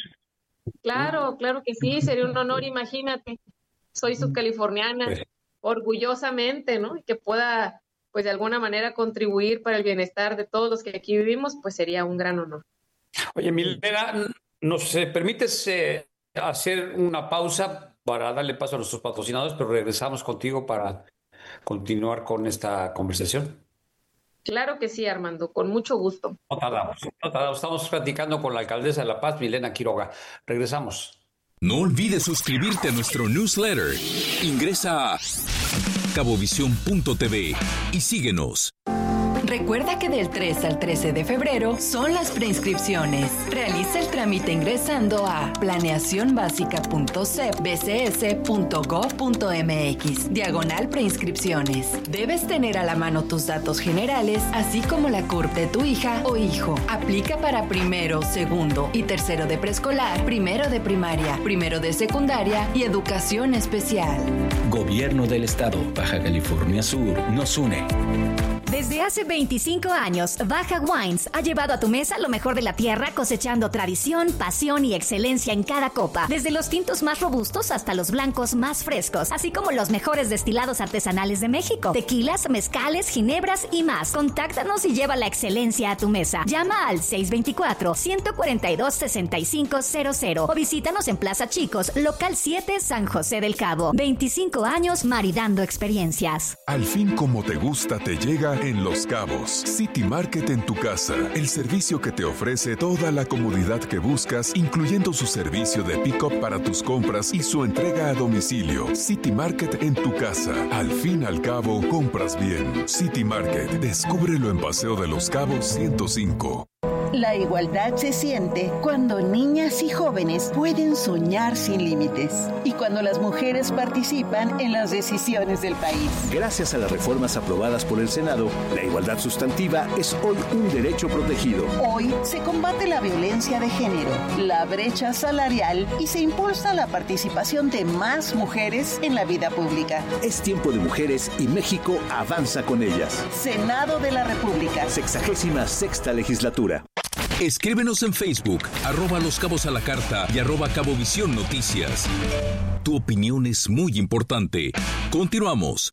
Claro, claro que sí, sería un honor, imagínate, soy subcaliforniana, orgullosamente, ¿no? Y que pueda, pues de alguna manera contribuir para el bienestar de todos los que aquí vivimos, pues sería un gran honor. Oye, Milena, ¿nos eh, permites eh, hacer una pausa para darle paso a nuestros patrocinadores, pero regresamos contigo para continuar con esta conversación? Claro que sí, Armando, con mucho gusto. No tardamos, no tardamos. Estamos platicando con la alcaldesa de La Paz, Milena Quiroga. Regresamos. No olvides suscribirte a nuestro newsletter. Ingresa a cabovisión punto t v y síguenos. Recuerda que del tres al trece de febrero son las preinscripciones. Realiza el trámite ingresando a planeación básica punto c b c s punto gov punto m x, diagonal preinscripciones. Debes tener a la mano tus datos generales, así como la C U R P de tu hija o hijo. Aplica para primero, segundo y tercero de preescolar, primero de primaria, primero de secundaria y educación especial. Gobierno del Estado, Baja California Sur, nos une. Desde hace veinticinco años, Baja Wines ha llevado a tu mesa lo mejor de la tierra, cosechando tradición, pasión y excelencia en cada copa. Desde los tintos más robustos hasta los blancos más frescos, así como los mejores destilados artesanales de México, tequilas, mezcales, ginebras y más. Contáctanos y lleva la excelencia a tu mesa. Llama al seis dos cuatro, uno cuatro dos, seis cinco cero cero o visítanos en Plaza Chicos, local siete, San José del Cabo. veinticinco años maridando experiencias. Al fin, como te gusta, te llega en Los Cabos. City Market en tu casa. El servicio que te ofrece toda la comodidad que buscas, incluyendo su servicio de pick-up para tus compras y su entrega a domicilio. City Market en tu casa. Al fin al cabo, compras bien. City Market. Descúbrelo en Paseo de Los Cabos ciento cinco. La igualdad se siente cuando niñas y jóvenes pueden soñar sin límites y cuando las mujeres participan en las decisiones del país. Gracias a las reformas aprobadas por el Senado, la igualdad sustantiva es hoy un derecho protegido. Hoy se combate la violencia de género, la brecha salarial y se impulsa la participación de más mujeres en la vida pública. Es tiempo de mujeres y México avanza con ellas. Senado de la República. Sexagésima sexta legislatura. Escríbenos en Facebook, arroba Los Cabos a la Carta y arroba Cabovisión Noticias. Tu opinión es muy importante. Continuamos.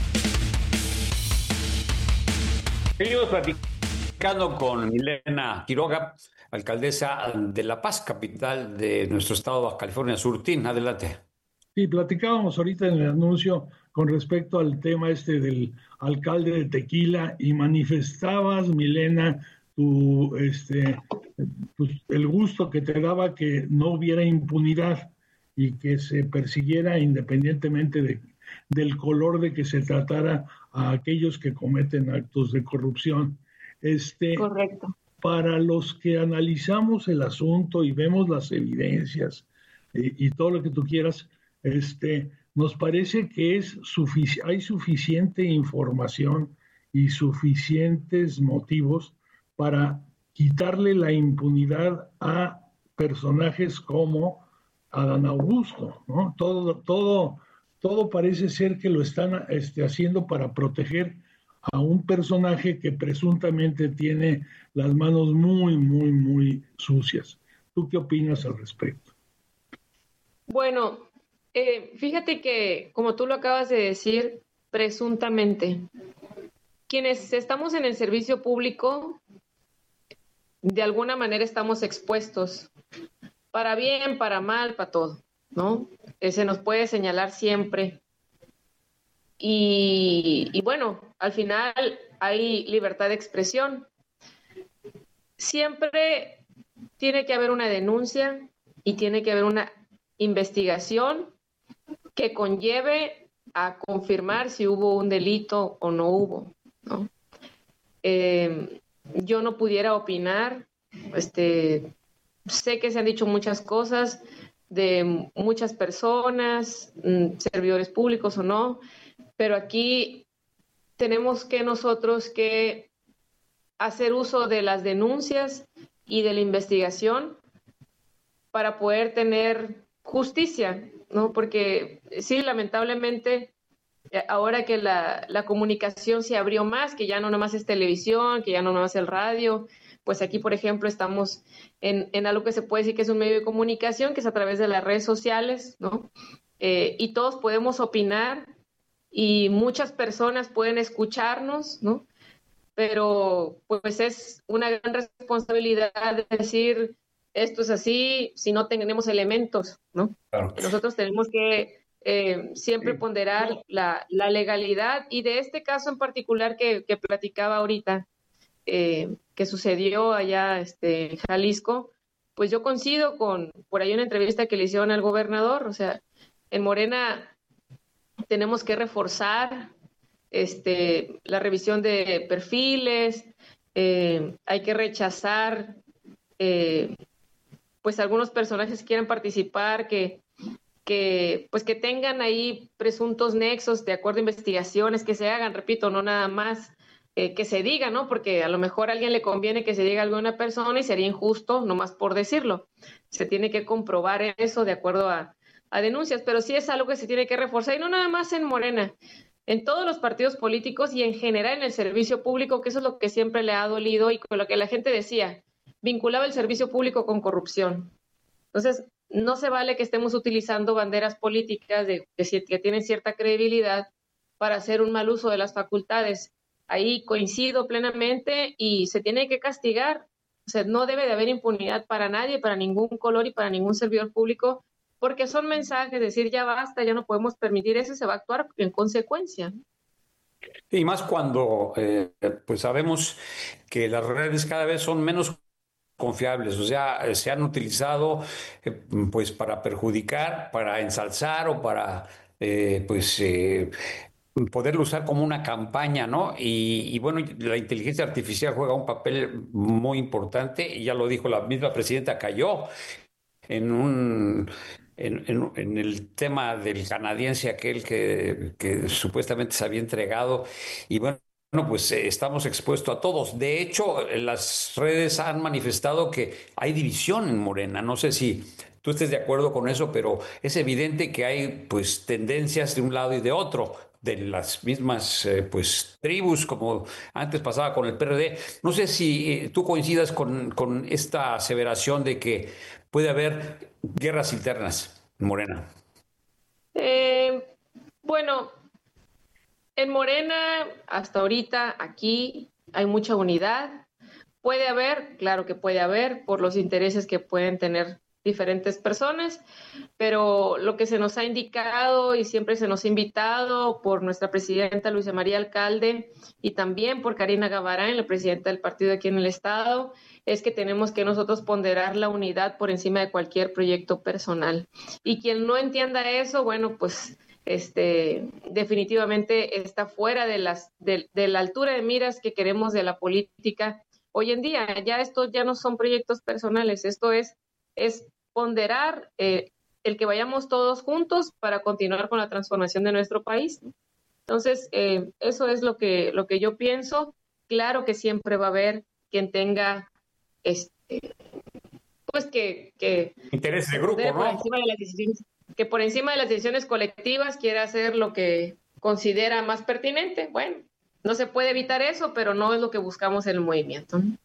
Seguimos platicando con Milena Quiroga, alcaldesa de La Paz, capital de nuestro estado, Baja California Sur. Tim, adelante. Sí, platicábamos ahorita en el anuncio con respecto al tema este del alcalde de Tequila y manifestabas, Milena, Tu, este, pues, el gusto que te daba que no hubiera impunidad y que se persiguiera independientemente de, del color de que se tratara a aquellos que cometen actos de corrupción. Este, Correcto. Para los que analizamos el asunto y vemos las evidencias eh, y todo lo que tú quieras, este, nos parece que es sufic- hay suficiente información y suficientes motivos para quitarle la impunidad a personajes como Adán Augusto, ¿no? Todo, todo, todo parece ser que lo están este, haciendo para proteger a un personaje que presuntamente tiene las manos muy, muy, muy sucias. ¿Tú qué opinas al respecto? Bueno, eh, fíjate que, como tú lo acabas de decir, presuntamente, quienes estamos en el servicio público, de alguna manera estamos expuestos, para bien, para mal, para todo, ¿no? Eh, se nos puede señalar siempre. Y, y bueno, al final hay libertad de expresión. Siempre tiene que haber una denuncia y tiene que haber una investigación que conlleve a confirmar si hubo un delito o no hubo, ¿no? Eh, yo no pudiera opinar. Este, sé que se han dicho muchas cosas de muchas personas, servidores públicos o no, pero aquí tenemos que nosotros que hacer uso de las denuncias y de la investigación para poder tener justicia, ¿no? Porque sí, lamentablemente, ahora que la, la comunicación se abrió más, que ya no nomás es televisión, que ya no nomás es el radio, pues aquí, por ejemplo, estamos en, en algo que se puede decir que es un medio de comunicación, que es a través de las redes sociales, ¿no? Eh, y todos podemos opinar y muchas personas pueden escucharnos, ¿no? Pero pues es una gran responsabilidad de decir, esto es así, si no tenemos elementos, ¿no? Claro. Nosotros tenemos que eh, siempre sí. ponderar la, la legalidad, y de este caso en particular que, que platicaba ahorita, eh, que sucedió allá este, en Jalisco, pues yo coincido con, por ahí una entrevista que le hicieron al gobernador, o sea, en Morena tenemos que reforzar este, la revisión de perfiles, eh, hay que rechazar eh, pues algunos personajes que quieran participar, que, que, pues que tengan ahí presuntos nexos de acuerdo a investigaciones que se hagan, repito, no nada más eh, que se diga, ¿no? Porque a lo mejor a alguien le conviene que se diga algo de una persona y sería injusto nomás por decirlo. Se tiene que comprobar eso de acuerdo a, a denuncias, pero sí es algo que se tiene que reforzar, y no nada más en Morena, en todos los partidos políticos y en general en el servicio público, que eso es lo que siempre le ha dolido y con lo que la gente decía, vinculaba el servicio público con corrupción. Entonces, no se vale que estemos utilizando banderas políticas de, de, que tienen cierta credibilidad para hacer un mal uso de las facultades. Ahí coincido plenamente y se tiene que castigar. O sea, no debe de haber impunidad para nadie, para ningún color y para ningún servidor público, porque son mensajes, decir ya basta, ya no podemos permitir eso, se va a actuar en consecuencia. Y más cuando eh, pues sabemos que las redes cada vez son menos confiables, o sea, se han utilizado eh, pues para perjudicar, para ensalzar o para eh, pues eh, poderlo usar como una campaña, ¿no? Y, y bueno, la inteligencia artificial juega un papel muy importante, y ya lo dijo la misma presidenta, cayó en un En, en, en el tema del canadiense aquel que, que supuestamente se había entregado, y bueno, pues eh, estamos expuestos a todos. De hecho, las redes han manifestado que hay división en Morena. No sé si tú estés de acuerdo con eso, pero es evidente que hay pues tendencias de un lado y de otro, de las mismas eh, pues tribus, como antes pasaba con el P R D. No sé si eh, tú coincidas con, con esta aseveración de que puede haber guerras internas en Morena. Eh, bueno, en Morena, hasta ahorita, aquí hay mucha unidad. Puede haber, claro que puede haber, por los intereses que pueden tener diferentes personas, pero lo que se nos ha indicado y siempre se nos ha invitado por nuestra presidenta Luisa María Alcalde y también por Karina Gavarán, la presidenta del partido aquí en el estado, es que tenemos que nosotros ponderar la unidad por encima de cualquier proyecto personal. Y quien no entienda eso, bueno, pues este, definitivamente está fuera de, las, de, de la altura de miras que queremos de la política hoy en día. Ya estos ya no son proyectos personales, esto es, es ponderar eh, el que vayamos todos juntos para continuar con la transformación de nuestro país. Entonces, eh, eso es lo que, lo que yo pienso. Claro que siempre va a haber quien tenga este, pues que, que interés de grupo, por ¿no? encima de las decisiones, que por encima de las decisiones colectivas quiera hacer lo que considera más pertinente. Bueno, no se puede evitar eso, pero no es lo que buscamos en el movimiento, ¿no?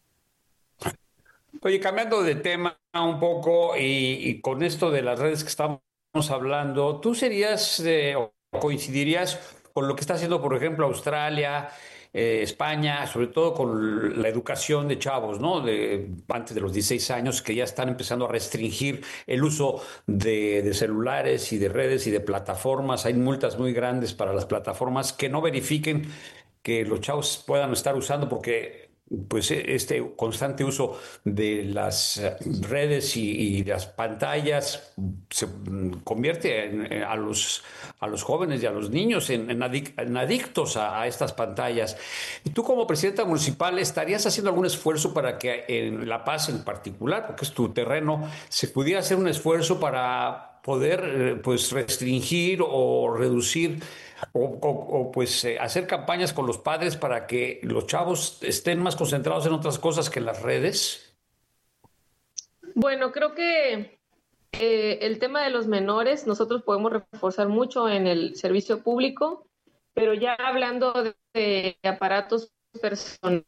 Oye, cambiando de tema un poco y, y con esto de las redes que estamos hablando, ¿tú serías eh, o coincidirías con lo que está haciendo, por ejemplo, Australia, eh, España, sobre todo con la educación de chavos, ¿no? De, antes de los dieciséis años, que ya están empezando a restringir el uso de, de celulares y de redes y de plataformas? Hay multas muy grandes para las plataformas que no verifiquen que los chavos puedan estar usando, porque pues este constante uso de las redes y, y las pantallas se convierte en, en, a los a los jóvenes y a los niños en, en, adic, en adictos a, a estas pantallas. Y tú, como presidenta municipal, ¿estarías haciendo algún esfuerzo para que en La Paz en particular, porque es tu terreno, se pudiera hacer un esfuerzo para poder pues restringir o reducir O, o, o pues eh, hacer campañas con los padres para que los chavos estén más concentrados en otras cosas que en las redes? Bueno, creo que eh, el tema de los menores nosotros podemos reforzar mucho en el servicio público, pero ya hablando de, de aparatos personales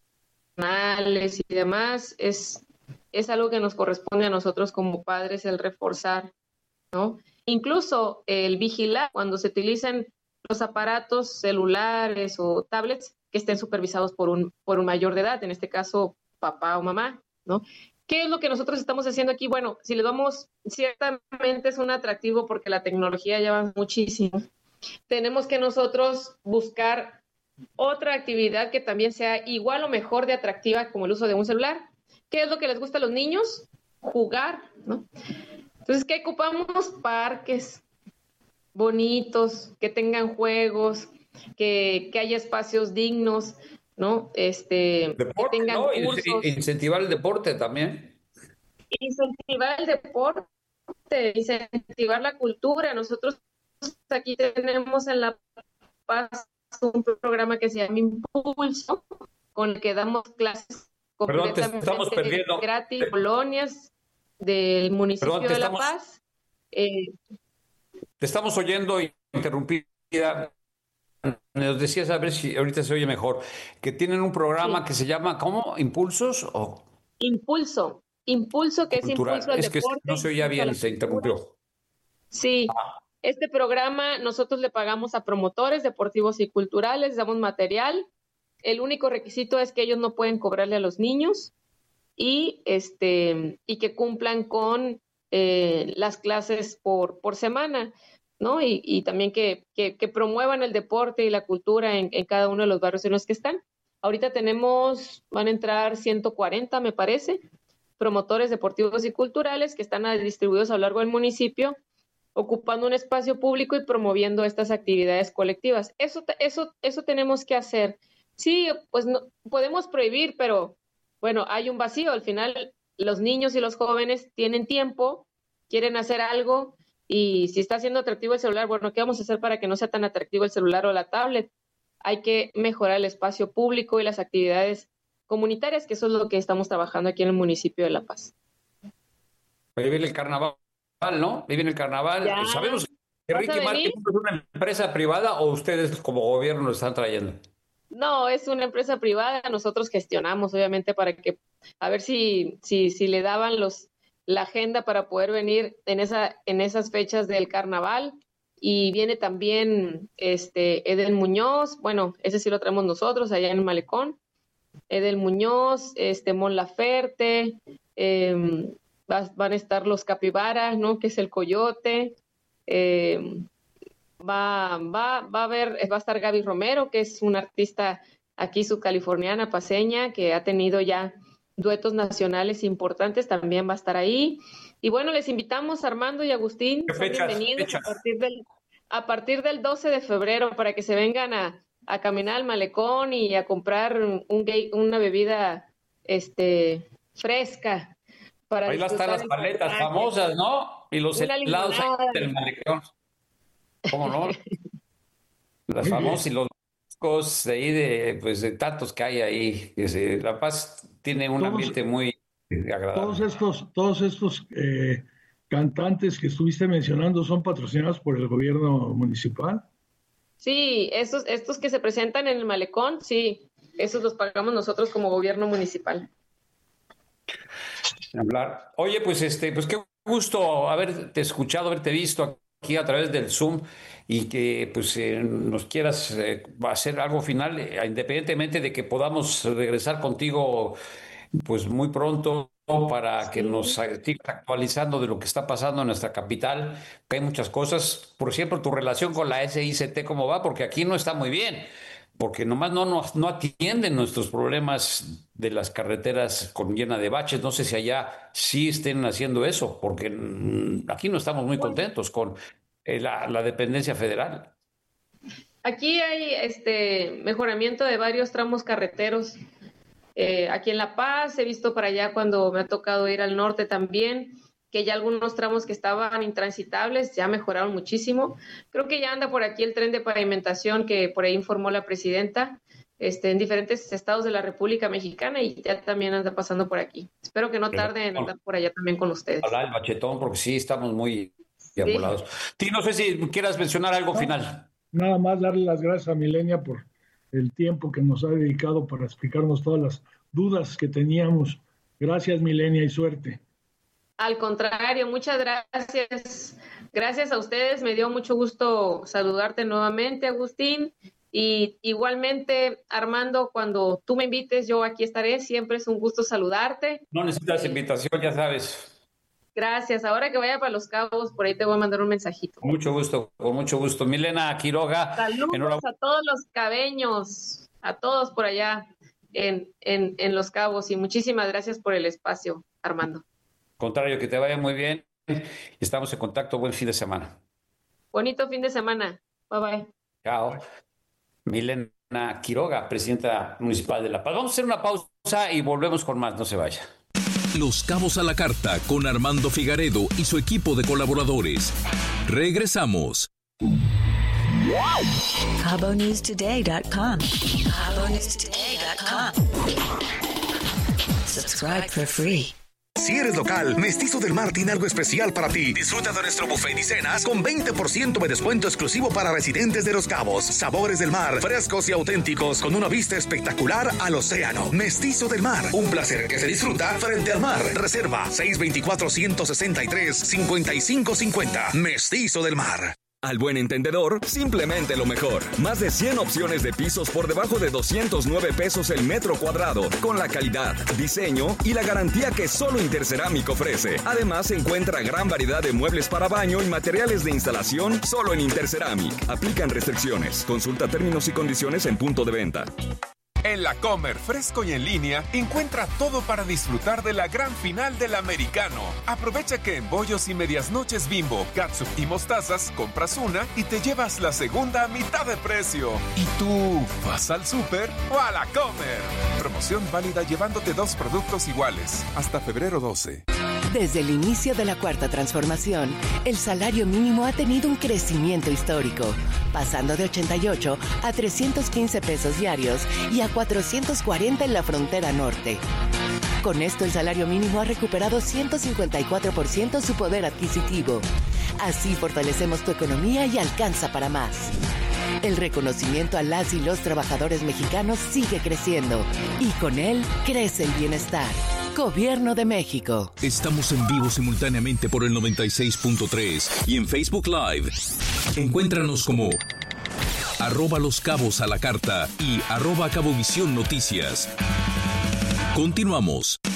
y demás, es, es algo que nos corresponde a nosotros como padres el reforzar, ¿no? Incluso el vigilar cuando se utilizan los aparatos celulares o tablets que estén supervisados por un, por un mayor de edad, en este caso papá o mamá, ¿no? ¿Qué es lo que nosotros estamos haciendo aquí? Bueno, si le damos, ciertamente es un atractivo porque la tecnología ya va muchísimo. Tenemos que nosotros buscar otra actividad que también sea igual o mejor de atractiva como el uso de un celular. ¿Qué es lo que les gusta a los niños? Jugar, ¿no? Entonces, ¿qué ocupamos? Parques bonitos, que tengan juegos, que, que haya espacios dignos, ¿no? Este, deporte, que tengan ¿no? cursos. Incentivar el deporte también. Incentivar el deporte, incentivar la cultura. Nosotros aquí tenemos en La Paz un programa que se llama Impulso, con el que damos clases Perdón, te completamente estamos perdiendo. gratis, colonias del municipio Perdón, te de La estamos... Paz. Eh, Te estamos oyendo interrumpida. Nos decías, a ver si ahorita se oye mejor, que tienen un programa sí. que se llama, ¿cómo? ¿Impulsos? O... Impulso. Impulso, que Cultural. es impulso al es deporte. Que no se oía bien, se interrumpió. Sí. Ah. Este programa nosotros le pagamos a promotores deportivos y culturales, damos material. El único requisito es que ellos no pueden cobrarle a los niños y, este, y que cumplan con eh, las clases por, por semana, ¿no? Y, y también que, que, que promuevan el deporte y la cultura en, en cada uno de los barrios en los que están. Ahorita tenemos, van a entrar ciento cuarenta, me parece, promotores deportivos y culturales que están distribuidos a lo largo del municipio, ocupando un espacio público y promoviendo estas actividades colectivas. Eso, eso, eso tenemos que hacer. Sí, pues no, podemos prohibir, pero bueno, hay un vacío. Al final, los niños y los jóvenes tienen tiempo, quieren hacer algo, y si está siendo atractivo el celular, bueno, ¿qué vamos a hacer para que no sea tan atractivo el celular o la tablet? Hay que mejorar el espacio público y las actividades comunitarias, que eso es lo que estamos trabajando aquí en el municipio de La Paz. Ahí viene el carnaval, ¿no? Ahí viene el carnaval. Ya. ¿Sabemos que Ricky Martin es una empresa privada o ustedes como gobierno lo están trayendo? No, es una empresa privada. Nosotros gestionamos, obviamente, para que, a ver si, si, si le daban los, la agenda para poder venir en, esa, en esas fechas del carnaval. Y viene también este Edel Muñoz, bueno, ese sí lo traemos nosotros allá en el Malecón. Edel Muñoz, este Mon Laferte, eh, va, van a estar los Capibaras, ¿no? Que es el coyote. Eh, va, va, va a haber, va a estar Gaby Romero, que es una artista aquí subcaliforniana, paseña, que ha tenido ya duetos nacionales importantes, también va a estar ahí. Y bueno, les invitamos, Armando y Agustín, son fechas, bienvenidos fechas. a partir del a partir del doce de febrero para que se vengan a, a caminar al malecón y a comprar un gay, una bebida este fresca. Para ahí están las paletas paisaje. famosas, ¿no? Y los Una helados limonada. del malecón. ¿Cómo no? Las famosas y los discos de ahí, de, pues, de tantos que hay ahí. Que se, La Paz tiene un Todos- ambiente muy agradable. Todos estos, todos estos eh, cantantes que estuviste mencionando son patrocinados por el gobierno municipal. Sí, esos, estos que se presentan en el malecón, sí, esos los pagamos nosotros como gobierno municipal. Hablar. Oye, pues este, pues qué gusto haberte escuchado, haberte visto aquí a través del Zoom y que pues eh, nos quieras eh, hacer algo final, eh, independientemente de que podamos regresar contigo pues muy pronto para que nos sigas actualizando de lo que está pasando en nuestra capital, que hay muchas cosas. Por ejemplo, tu relación con la S I C T, ¿cómo va? Porque aquí no está muy bien. porque nomás no, no, no atienden nuestros problemas de las carreteras con llena de baches. No sé si allá sí estén haciendo eso, porque mm, aquí no estamos muy contentos con eh, la, la dependencia federal. Aquí hay este mejoramiento de varios tramos carreteros. Eh, aquí en La Paz, he visto para allá cuando me ha tocado ir al norte también, que ya algunos tramos que estaban intransitables ya mejoraron muchísimo. Creo que ya anda por aquí el tren de pavimentación que por ahí informó la presidenta, este, en diferentes estados de la República Mexicana, y ya también anda pasando por aquí. Espero que no tarde en andar por allá también con ustedes. Habla el bachetón, porque sí, estamos muy ambulados. Sí. No sé si quieras mencionar algo no, final. Nada más darle las gracias a Milenia por el tiempo que nos ha dedicado para explicarnos todas las dudas que teníamos. Gracias, Milenia, y suerte. Al contrario, muchas gracias. Gracias a ustedes, me dio mucho gusto saludarte nuevamente, Agustín. Y igualmente, Armando, cuando tú me invites, yo aquí estaré. Siempre es un gusto saludarte. No necesitas eh, invitación, ya sabes. Gracias. Ahora que vaya para Los Cabos, por ahí te voy a mandar un mensajito. Con mucho gusto, con mucho gusto. Milena Quiroga. Saludos enhorabuena. A todos los cabeños, a todos por allá en, en, en Los Cabos. Y muchísimas gracias por el espacio, Armando. Contrario, que te vaya muy bien. Estamos en contacto. Buen fin de semana. Bonito fin de semana. Bye bye. Chao. Milena Quiroga, presidenta municipal de La Paz. Vamos a hacer una pausa y volvemos con más. No se vaya. Los Cabos a la Carta con Armando Figaredo y su equipo de colaboradores. Regresamos. Cabo News Today dot com. Cabo News Today dot com. Subscribe for free. Si eres local, Mestizo del Mar tiene algo especial para ti. Disfruta de nuestro buffet y cenas con veinte por ciento de descuento exclusivo para residentes de Los Cabos. Sabores del mar, frescos y auténticos, con una vista espectacular al océano. Mestizo del Mar, un placer que se disfruta frente al mar. Reserva seis dos cuatro, uno seis tres, cinco cinco cinco cero. Mestizo del Mar. Al buen entendedor, simplemente lo mejor. Más de cien opciones de pisos por debajo de doscientos nueve pesos el metro cuadrado, con la calidad, diseño y la garantía que solo Intercerámic ofrece. Además, se encuentra gran variedad de muebles para baño y materiales de instalación solo en Intercerámic. Aplican restricciones. Consulta términos y condiciones en punto de venta. En La Comer, fresco y en línea, encuentra todo para disfrutar de la gran final del americano. Aprovecha que en bollos y medias noches Bimbo, catsup y mostazas, compras una y te llevas la segunda a mitad de precio. ¿Y tú vas al súper o a La Comer? Promoción válida llevándote dos productos iguales. Hasta febrero doce. Desde el inicio de la Cuarta Transformación, el salario mínimo ha tenido un crecimiento histórico, pasando de ochenta y ocho a trescientos quince pesos diarios y a cuatrocientos cuarenta en la frontera norte. Con esto, el salario mínimo ha recuperado ciento cincuenta y cuatro por ciento su poder adquisitivo. Así fortalecemos tu economía y alcanza para más. El reconocimiento a las y los trabajadores mexicanos sigue creciendo y con él crece el bienestar. Gobierno de México. Estamos en vivo simultáneamente por el noventa y seis punto tres y en Facebook Live. Encuéntranos como arroba Los Cabos a la Carta y arroba Cabovisión Noticias. Continuamos.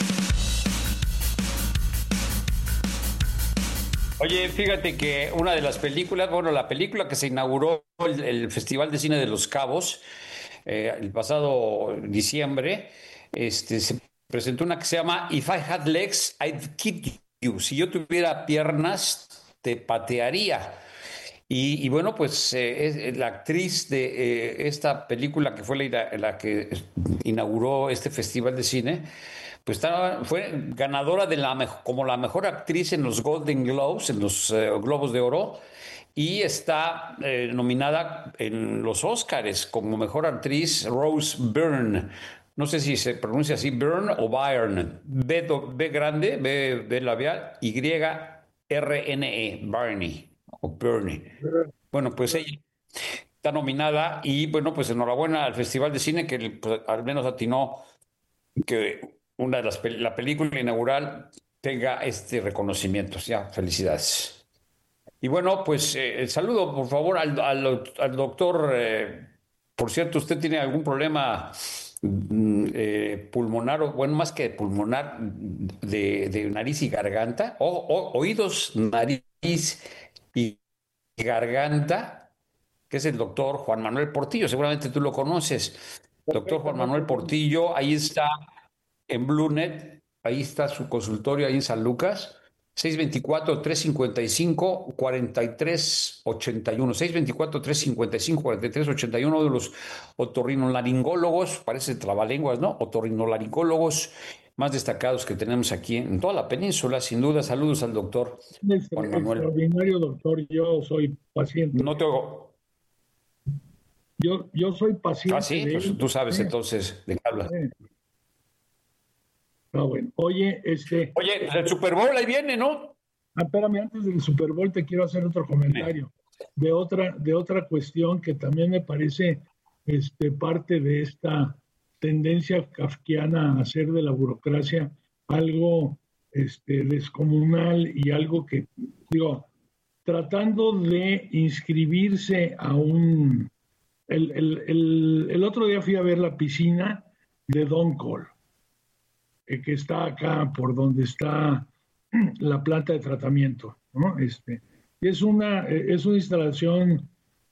Oye, fíjate que una de las películas, bueno, la película que se inauguró el, el Festival de Cine de Los Cabos eh, el pasado diciembre, este, se presentó una que se llama If I Had Legs, I'd Kick You. Si yo tuviera piernas, te patearía. Y, y bueno, pues eh, es la actriz de eh, esta película que fue la, la que inauguró este festival de cine, pues estaba, fue ganadora de la como la mejor actriz en los Golden Globes, en los eh, Globos de Oro, y está eh, nominada en los Óscares como mejor actriz Rose Byrne. No sé si se pronuncia así, Byrne o Byrne. B, B grande, B, B labial, Y R N E, Barney o Bernie. Bueno, pues ella está nominada y bueno, pues enhorabuena al Festival de Cine que pues, al menos atinó que una de las la película inaugural tenga este reconocimiento. Ya, felicidades. Y bueno, pues eh, el saludo, por favor, al, al, al doctor. Eh, por cierto, ¿usted tiene algún problema eh, pulmonar, o bueno, más que pulmonar, de, de nariz y garganta? O, o, oídos, nariz y garganta. que es el doctor Juan Manuel Portillo. Seguramente tú lo conoces. Doctor Juan Manuel Portillo, ahí está en BlueNet, ahí está su consultorio, ahí en San Lucas. seis dos cuatro, tres cinco cinco, cuatro tres ocho uno. seis dos cuatro, tres cinco cinco, cuatro tres ocho uno, uno de los otorrinolaringólogos, parece trabalenguas, ¿no? Otorrinolaringólogos más destacados que tenemos aquí en toda la península, sin duda. Saludos al doctor Juan Manuel. Extraordinario, doctor. Yo soy paciente. No te oigo. Yo, yo soy paciente. Ah, sí, pues tú sabes sí. Entonces de qué hablas. Sí. Ah, bueno. Oye, este. Oye, el Super Bowl ahí viene, ¿no? Ah, espérame, antes del Super Bowl te quiero hacer otro comentario de otra, de otra cuestión que también me parece este, parte de esta tendencia kafkiana a hacer de la burocracia algo este, descomunal y algo que, digo, tratando de inscribirse a un... El, el, el, el otro día fui a ver la piscina de Don Cole, eh, que está acá por donde está la planta de tratamiento, ¿no? Este, es una, es una instalación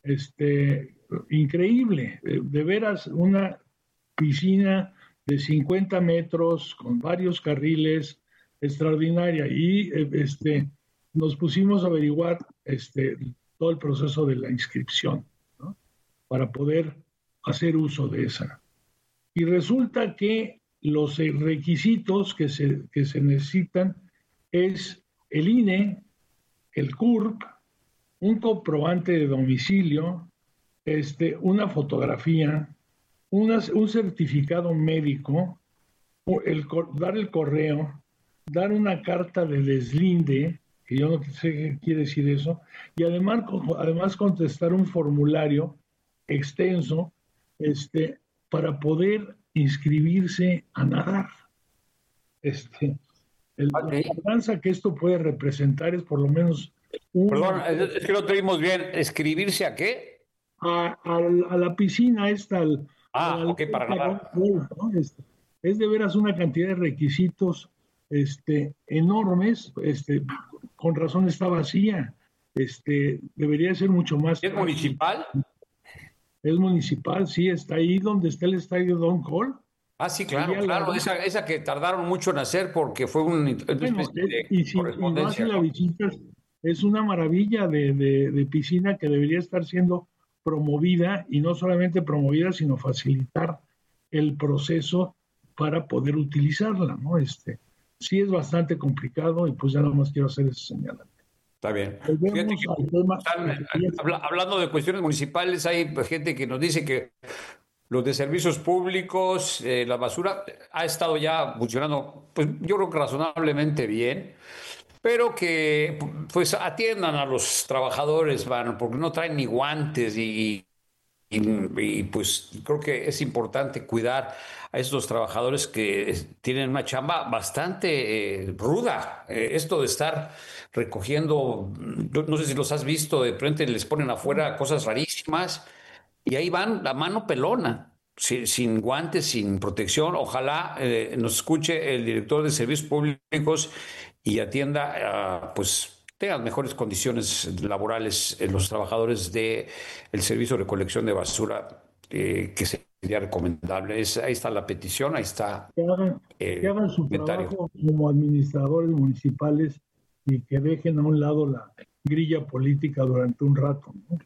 este, increíble, de, de veras una piscina de cincuenta metros con varios carriles, extraordinaria, y este, nos pusimos a averiguar este, todo el proceso de la inscripción, ¿no? Para poder hacer uso de esa. Y resulta que los requisitos que se, que se necesitan es el I N E, el C U R P, un comprobante de domicilio, este, una fotografía, una, un certificado médico, el, dar el correo, dar una carta de deslinde, que yo no sé qué quiere decir eso, y además, además contestar un formulario extenso este, para poder inscribirse a nadar. Este, el, okay. La esperanza que esto puede representar es por lo menos... Un, Perdón, es que no te vimos bien. ¿Escribirse a qué? A, a, a la piscina esta. Al, ah, al, ok, para nadar. ¿no? Este, es de veras una cantidad de requisitos este, enormes. Este, con razón está vacía. Este, debería ser mucho más... ¿Es municipal? Es municipal, sí, está ahí donde está el estadio Don Cole. Ah, sí, claro, claro, esa, esa que tardaron mucho en hacer porque fue un, una bueno, especie de y si correspondencia. Y la visitas, es una maravilla de, de, de piscina que debería estar siendo promovida, y no solamente promovida, sino facilitar el proceso para poder utilizarla, ¿no? Este, sí es bastante complicado, y pues ya nada más quiero hacer ese señalamiento. Está bien. Fíjate que tema, están, habla, hablando de cuestiones municipales, hay gente que nos dice que los de servicios públicos, eh, la basura, ha estado ya funcionando, pues yo creo que razonablemente bien, pero que pues atiendan a los trabajadores, van, porque no traen ni guantes y, y, y pues creo que es importante cuidar a estos trabajadores que tienen una chamba bastante eh, ruda. Eh, esto de estar recogiendo, no sé si los has visto, de frente les ponen afuera cosas rarísimas y ahí van la mano pelona, sin, sin guantes, sin protección. Ojalá eh, nos escuche el director de servicios públicos y atienda, uh, pues tengan mejores condiciones laborales en los trabajadores del servicio de recolección de basura, eh, que sería recomendable. Es, ahí está la petición, ahí está. Que hagan, eh, que hagan su comentario. Trabajo como administradores municipales y que dejen a un lado la grilla política durante un rato, ¿no?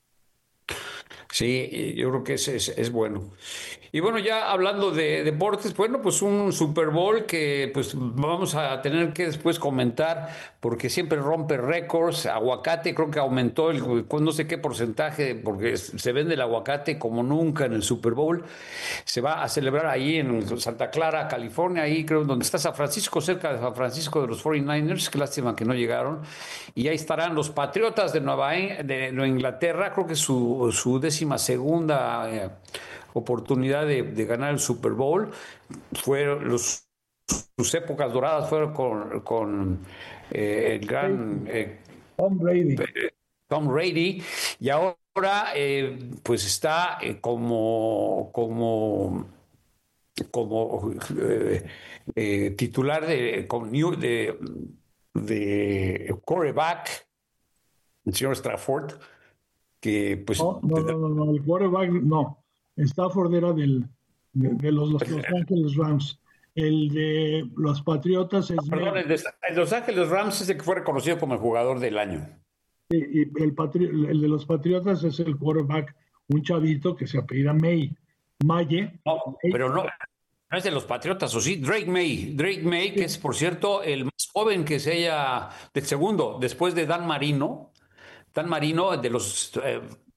Sí, yo creo que es, es, es bueno. Y bueno, ya hablando de deportes, bueno, pues un Super Bowl que pues vamos a tener que después comentar porque siempre rompe récords. Aguacate creo que aumentó el no sé qué porcentaje porque se vende el aguacate como nunca en el Super Bowl. Se va a celebrar ahí en Santa Clara, California, ahí creo donde está San Francisco, cerca de San Francisco de los cuarenta y nueve ers. Qué lástima que no llegaron. Y ahí estarán los Patriotas de Nueva, de Nueva Inglaterra, creo que es su, su décima segunda eh, oportunidad de, de ganar el Super Bowl. Fueron los, sus épocas doradas fueron con, con eh, el gran eh, Tom Brady. Eh, Tom Brady, y ahora eh, pues está eh, como como como eh, eh, titular de, de de quarterback, el señor Stafford. que pues... No, no, no, no, no, el quarterback no. Stafford era del, de, de los, los Los Ángeles Rams. El de los Patriotas es... Perdón, el de, el de Los Ángeles Rams es el que fue reconocido como el jugador del año. Sí, y el, patri, el de los Patriotas es el quarterback, un chavito que se apellida May. Maye. No, May. pero no, no es de los Patriotas, ¿o sí? Drake May. Drake May, sí. Que es, por cierto, el más joven que se haya... del segundo, después de Dan Marino. Dan Marino, de los eh,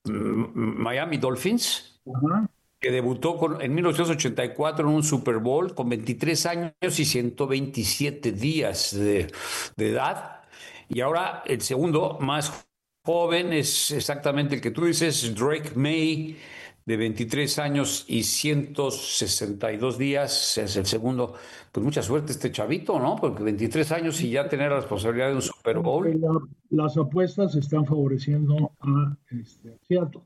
Miami Dolphins. Ajá. Que debutó con, en mil novecientos ochenta y cuatro en un Super Bowl con veintitrés años y ciento veintisiete días de, de edad. Y ahora el segundo más joven es exactamente el que tú dices, Drake May, de veintitrés años y ciento sesenta y dos días. Es el segundo. Pues mucha suerte este chavito, ¿no? Porque veintitrés años y ya tener la responsabilidad de un Super Bowl. La, las apuestas están favoreciendo a este, Seattle.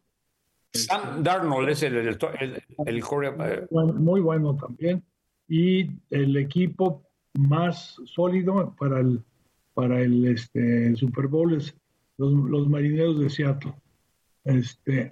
Sam Darnold es el, el, el, el core... bueno, muy bueno también, y el equipo más sólido para el para el este Super Bowl es los, los Marineros de Seattle. Este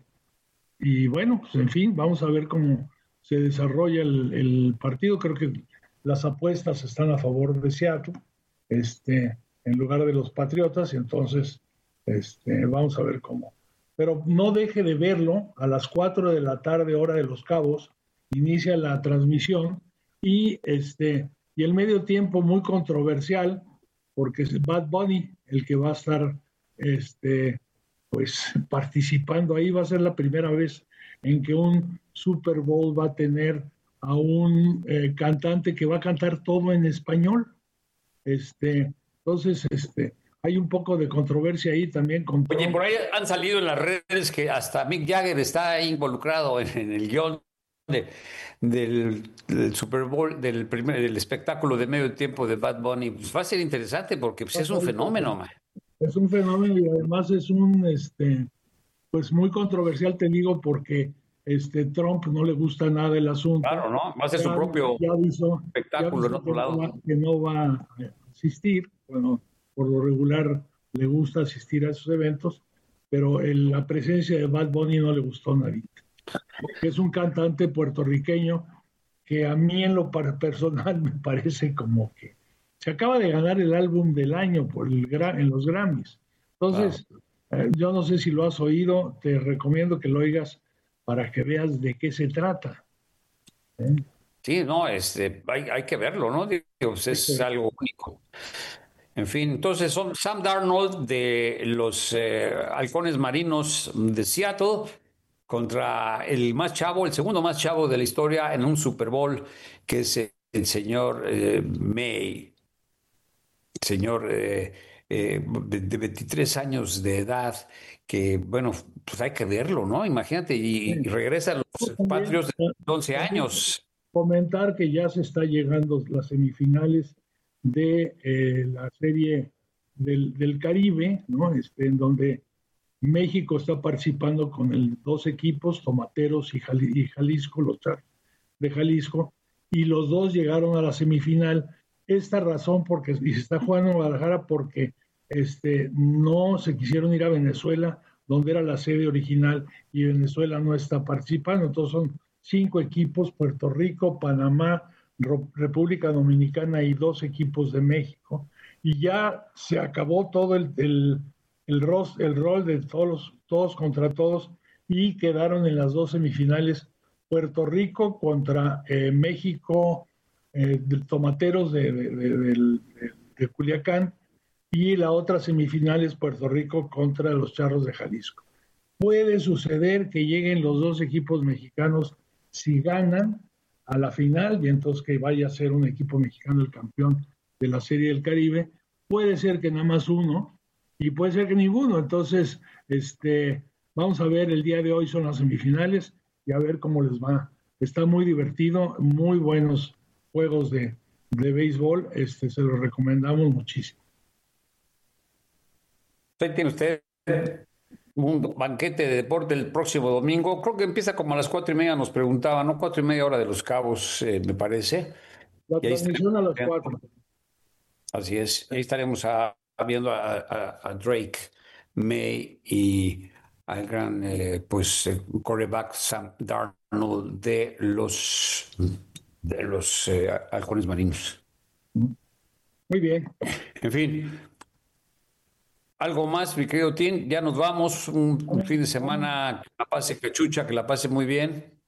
y bueno, pues en fin, vamos a ver cómo se desarrolla el, el partido. Creo que las apuestas están a favor de Seattle, este en lugar de los Patriotas, y entonces este vamos a ver cómo. Pero no deje de verlo, a las cuatro de la tarde, hora de Los Cabos, inicia la transmisión, y este y el medio tiempo muy controversial, porque es Bad Bunny el que va a estar este, pues, participando ahí. Va a ser la primera vez en que un Super Bowl va a tener a un eh, cantante que va a cantar todo en español. Este, entonces, este... hay un poco de controversia ahí también. Con Oye, por ahí han salido en las redes que hasta Mick Jagger está involucrado en, en el guión de, del, del Super Bowl, del, primer, del espectáculo de medio tiempo de Bad Bunny. Pues va a ser interesante porque pues, es un fenómeno, man. Es un fenómeno, y además es un, este, pues muy controversial, te digo, porque este Trump no le gusta nada el asunto. Claro, ¿no? Va a ser ya, su propio ya avisó, espectáculo ya en otro lado. Va, que no va a asistir. Bueno, por lo regular le gusta asistir a esos eventos, pero el, la presencia de Bad Bunny no le gustó a nadie. Porque es un cantante puertorriqueño que a mí en lo personal me parece como que se acaba de ganar el álbum del año por el, en los Grammys. Entonces, wow. eh, yo no sé si lo has oído, te recomiendo que lo oigas para que veas de qué se trata. ¿Eh? Sí, no, este, hay, hay que verlo, ¿no? Digo, pues es sí. algo único. En fin, entonces son Sam Darnold de los eh, Halcones Marinos de Seattle contra el más chavo, el segundo más chavo de la historia en un Super Bowl, que es el señor eh, May, señor eh, eh, de veintitrés años de edad, que bueno, pues hay que verlo, ¿no? Imagínate, y, y regresa a los Patriots de once años. Comentar que ya se está llegando las semifinales de eh, la serie del, del Caribe, ¿no? Este, en donde México está participando con el, dos equipos, Tomateros y, Jali, y Jalisco, los Charros de Jalisco, y los dos llegaron a la semifinal. Esta razón, porque y se está jugando en Guadalajara, porque este, no se quisieron ir a Venezuela, donde era la sede original, y Venezuela no está participando. Entonces son cinco equipos: Puerto Rico, Panamá, República Dominicana y dos equipos de México, y ya se acabó todo el, el, el, ros, el rol de todos, todos contra todos, y quedaron en las dos semifinales Puerto Rico contra eh, México, eh, de Tomateros de, de, de, de, de, de Culiacán, y la otra semifinal es Puerto Rico contra los Charros de Jalisco. Puede suceder que lleguen los dos equipos mexicanos si ganan a la final, y entonces que vaya a ser un equipo mexicano el campeón de la Serie del Caribe. Puede ser que nada más uno, y puede ser que ninguno. Entonces, este, vamos a ver, el día de hoy son las semifinales, y a ver cómo les va. Está muy divertido, muy buenos juegos de, de béisbol, este, se los recomendamos muchísimo. ¿Tiene usted un banquete de deporte el próximo domingo? Creo que empieza como a las cuatro y media, nos preguntaba, ¿no? Cuatro y media hora de Los Cabos, eh, me parece. La transmisión a las cuatro. Así es, ahí estaremos a, a viendo a, a, a Drake May y al gran eh, pues eh, quarterback Sam Darnold de los de los eh, halcones marinos. Muy bien. En fin, algo más, mi querido Tim, ya nos vamos, un, un fin de semana, que la pase cachucha, que la pase muy bien.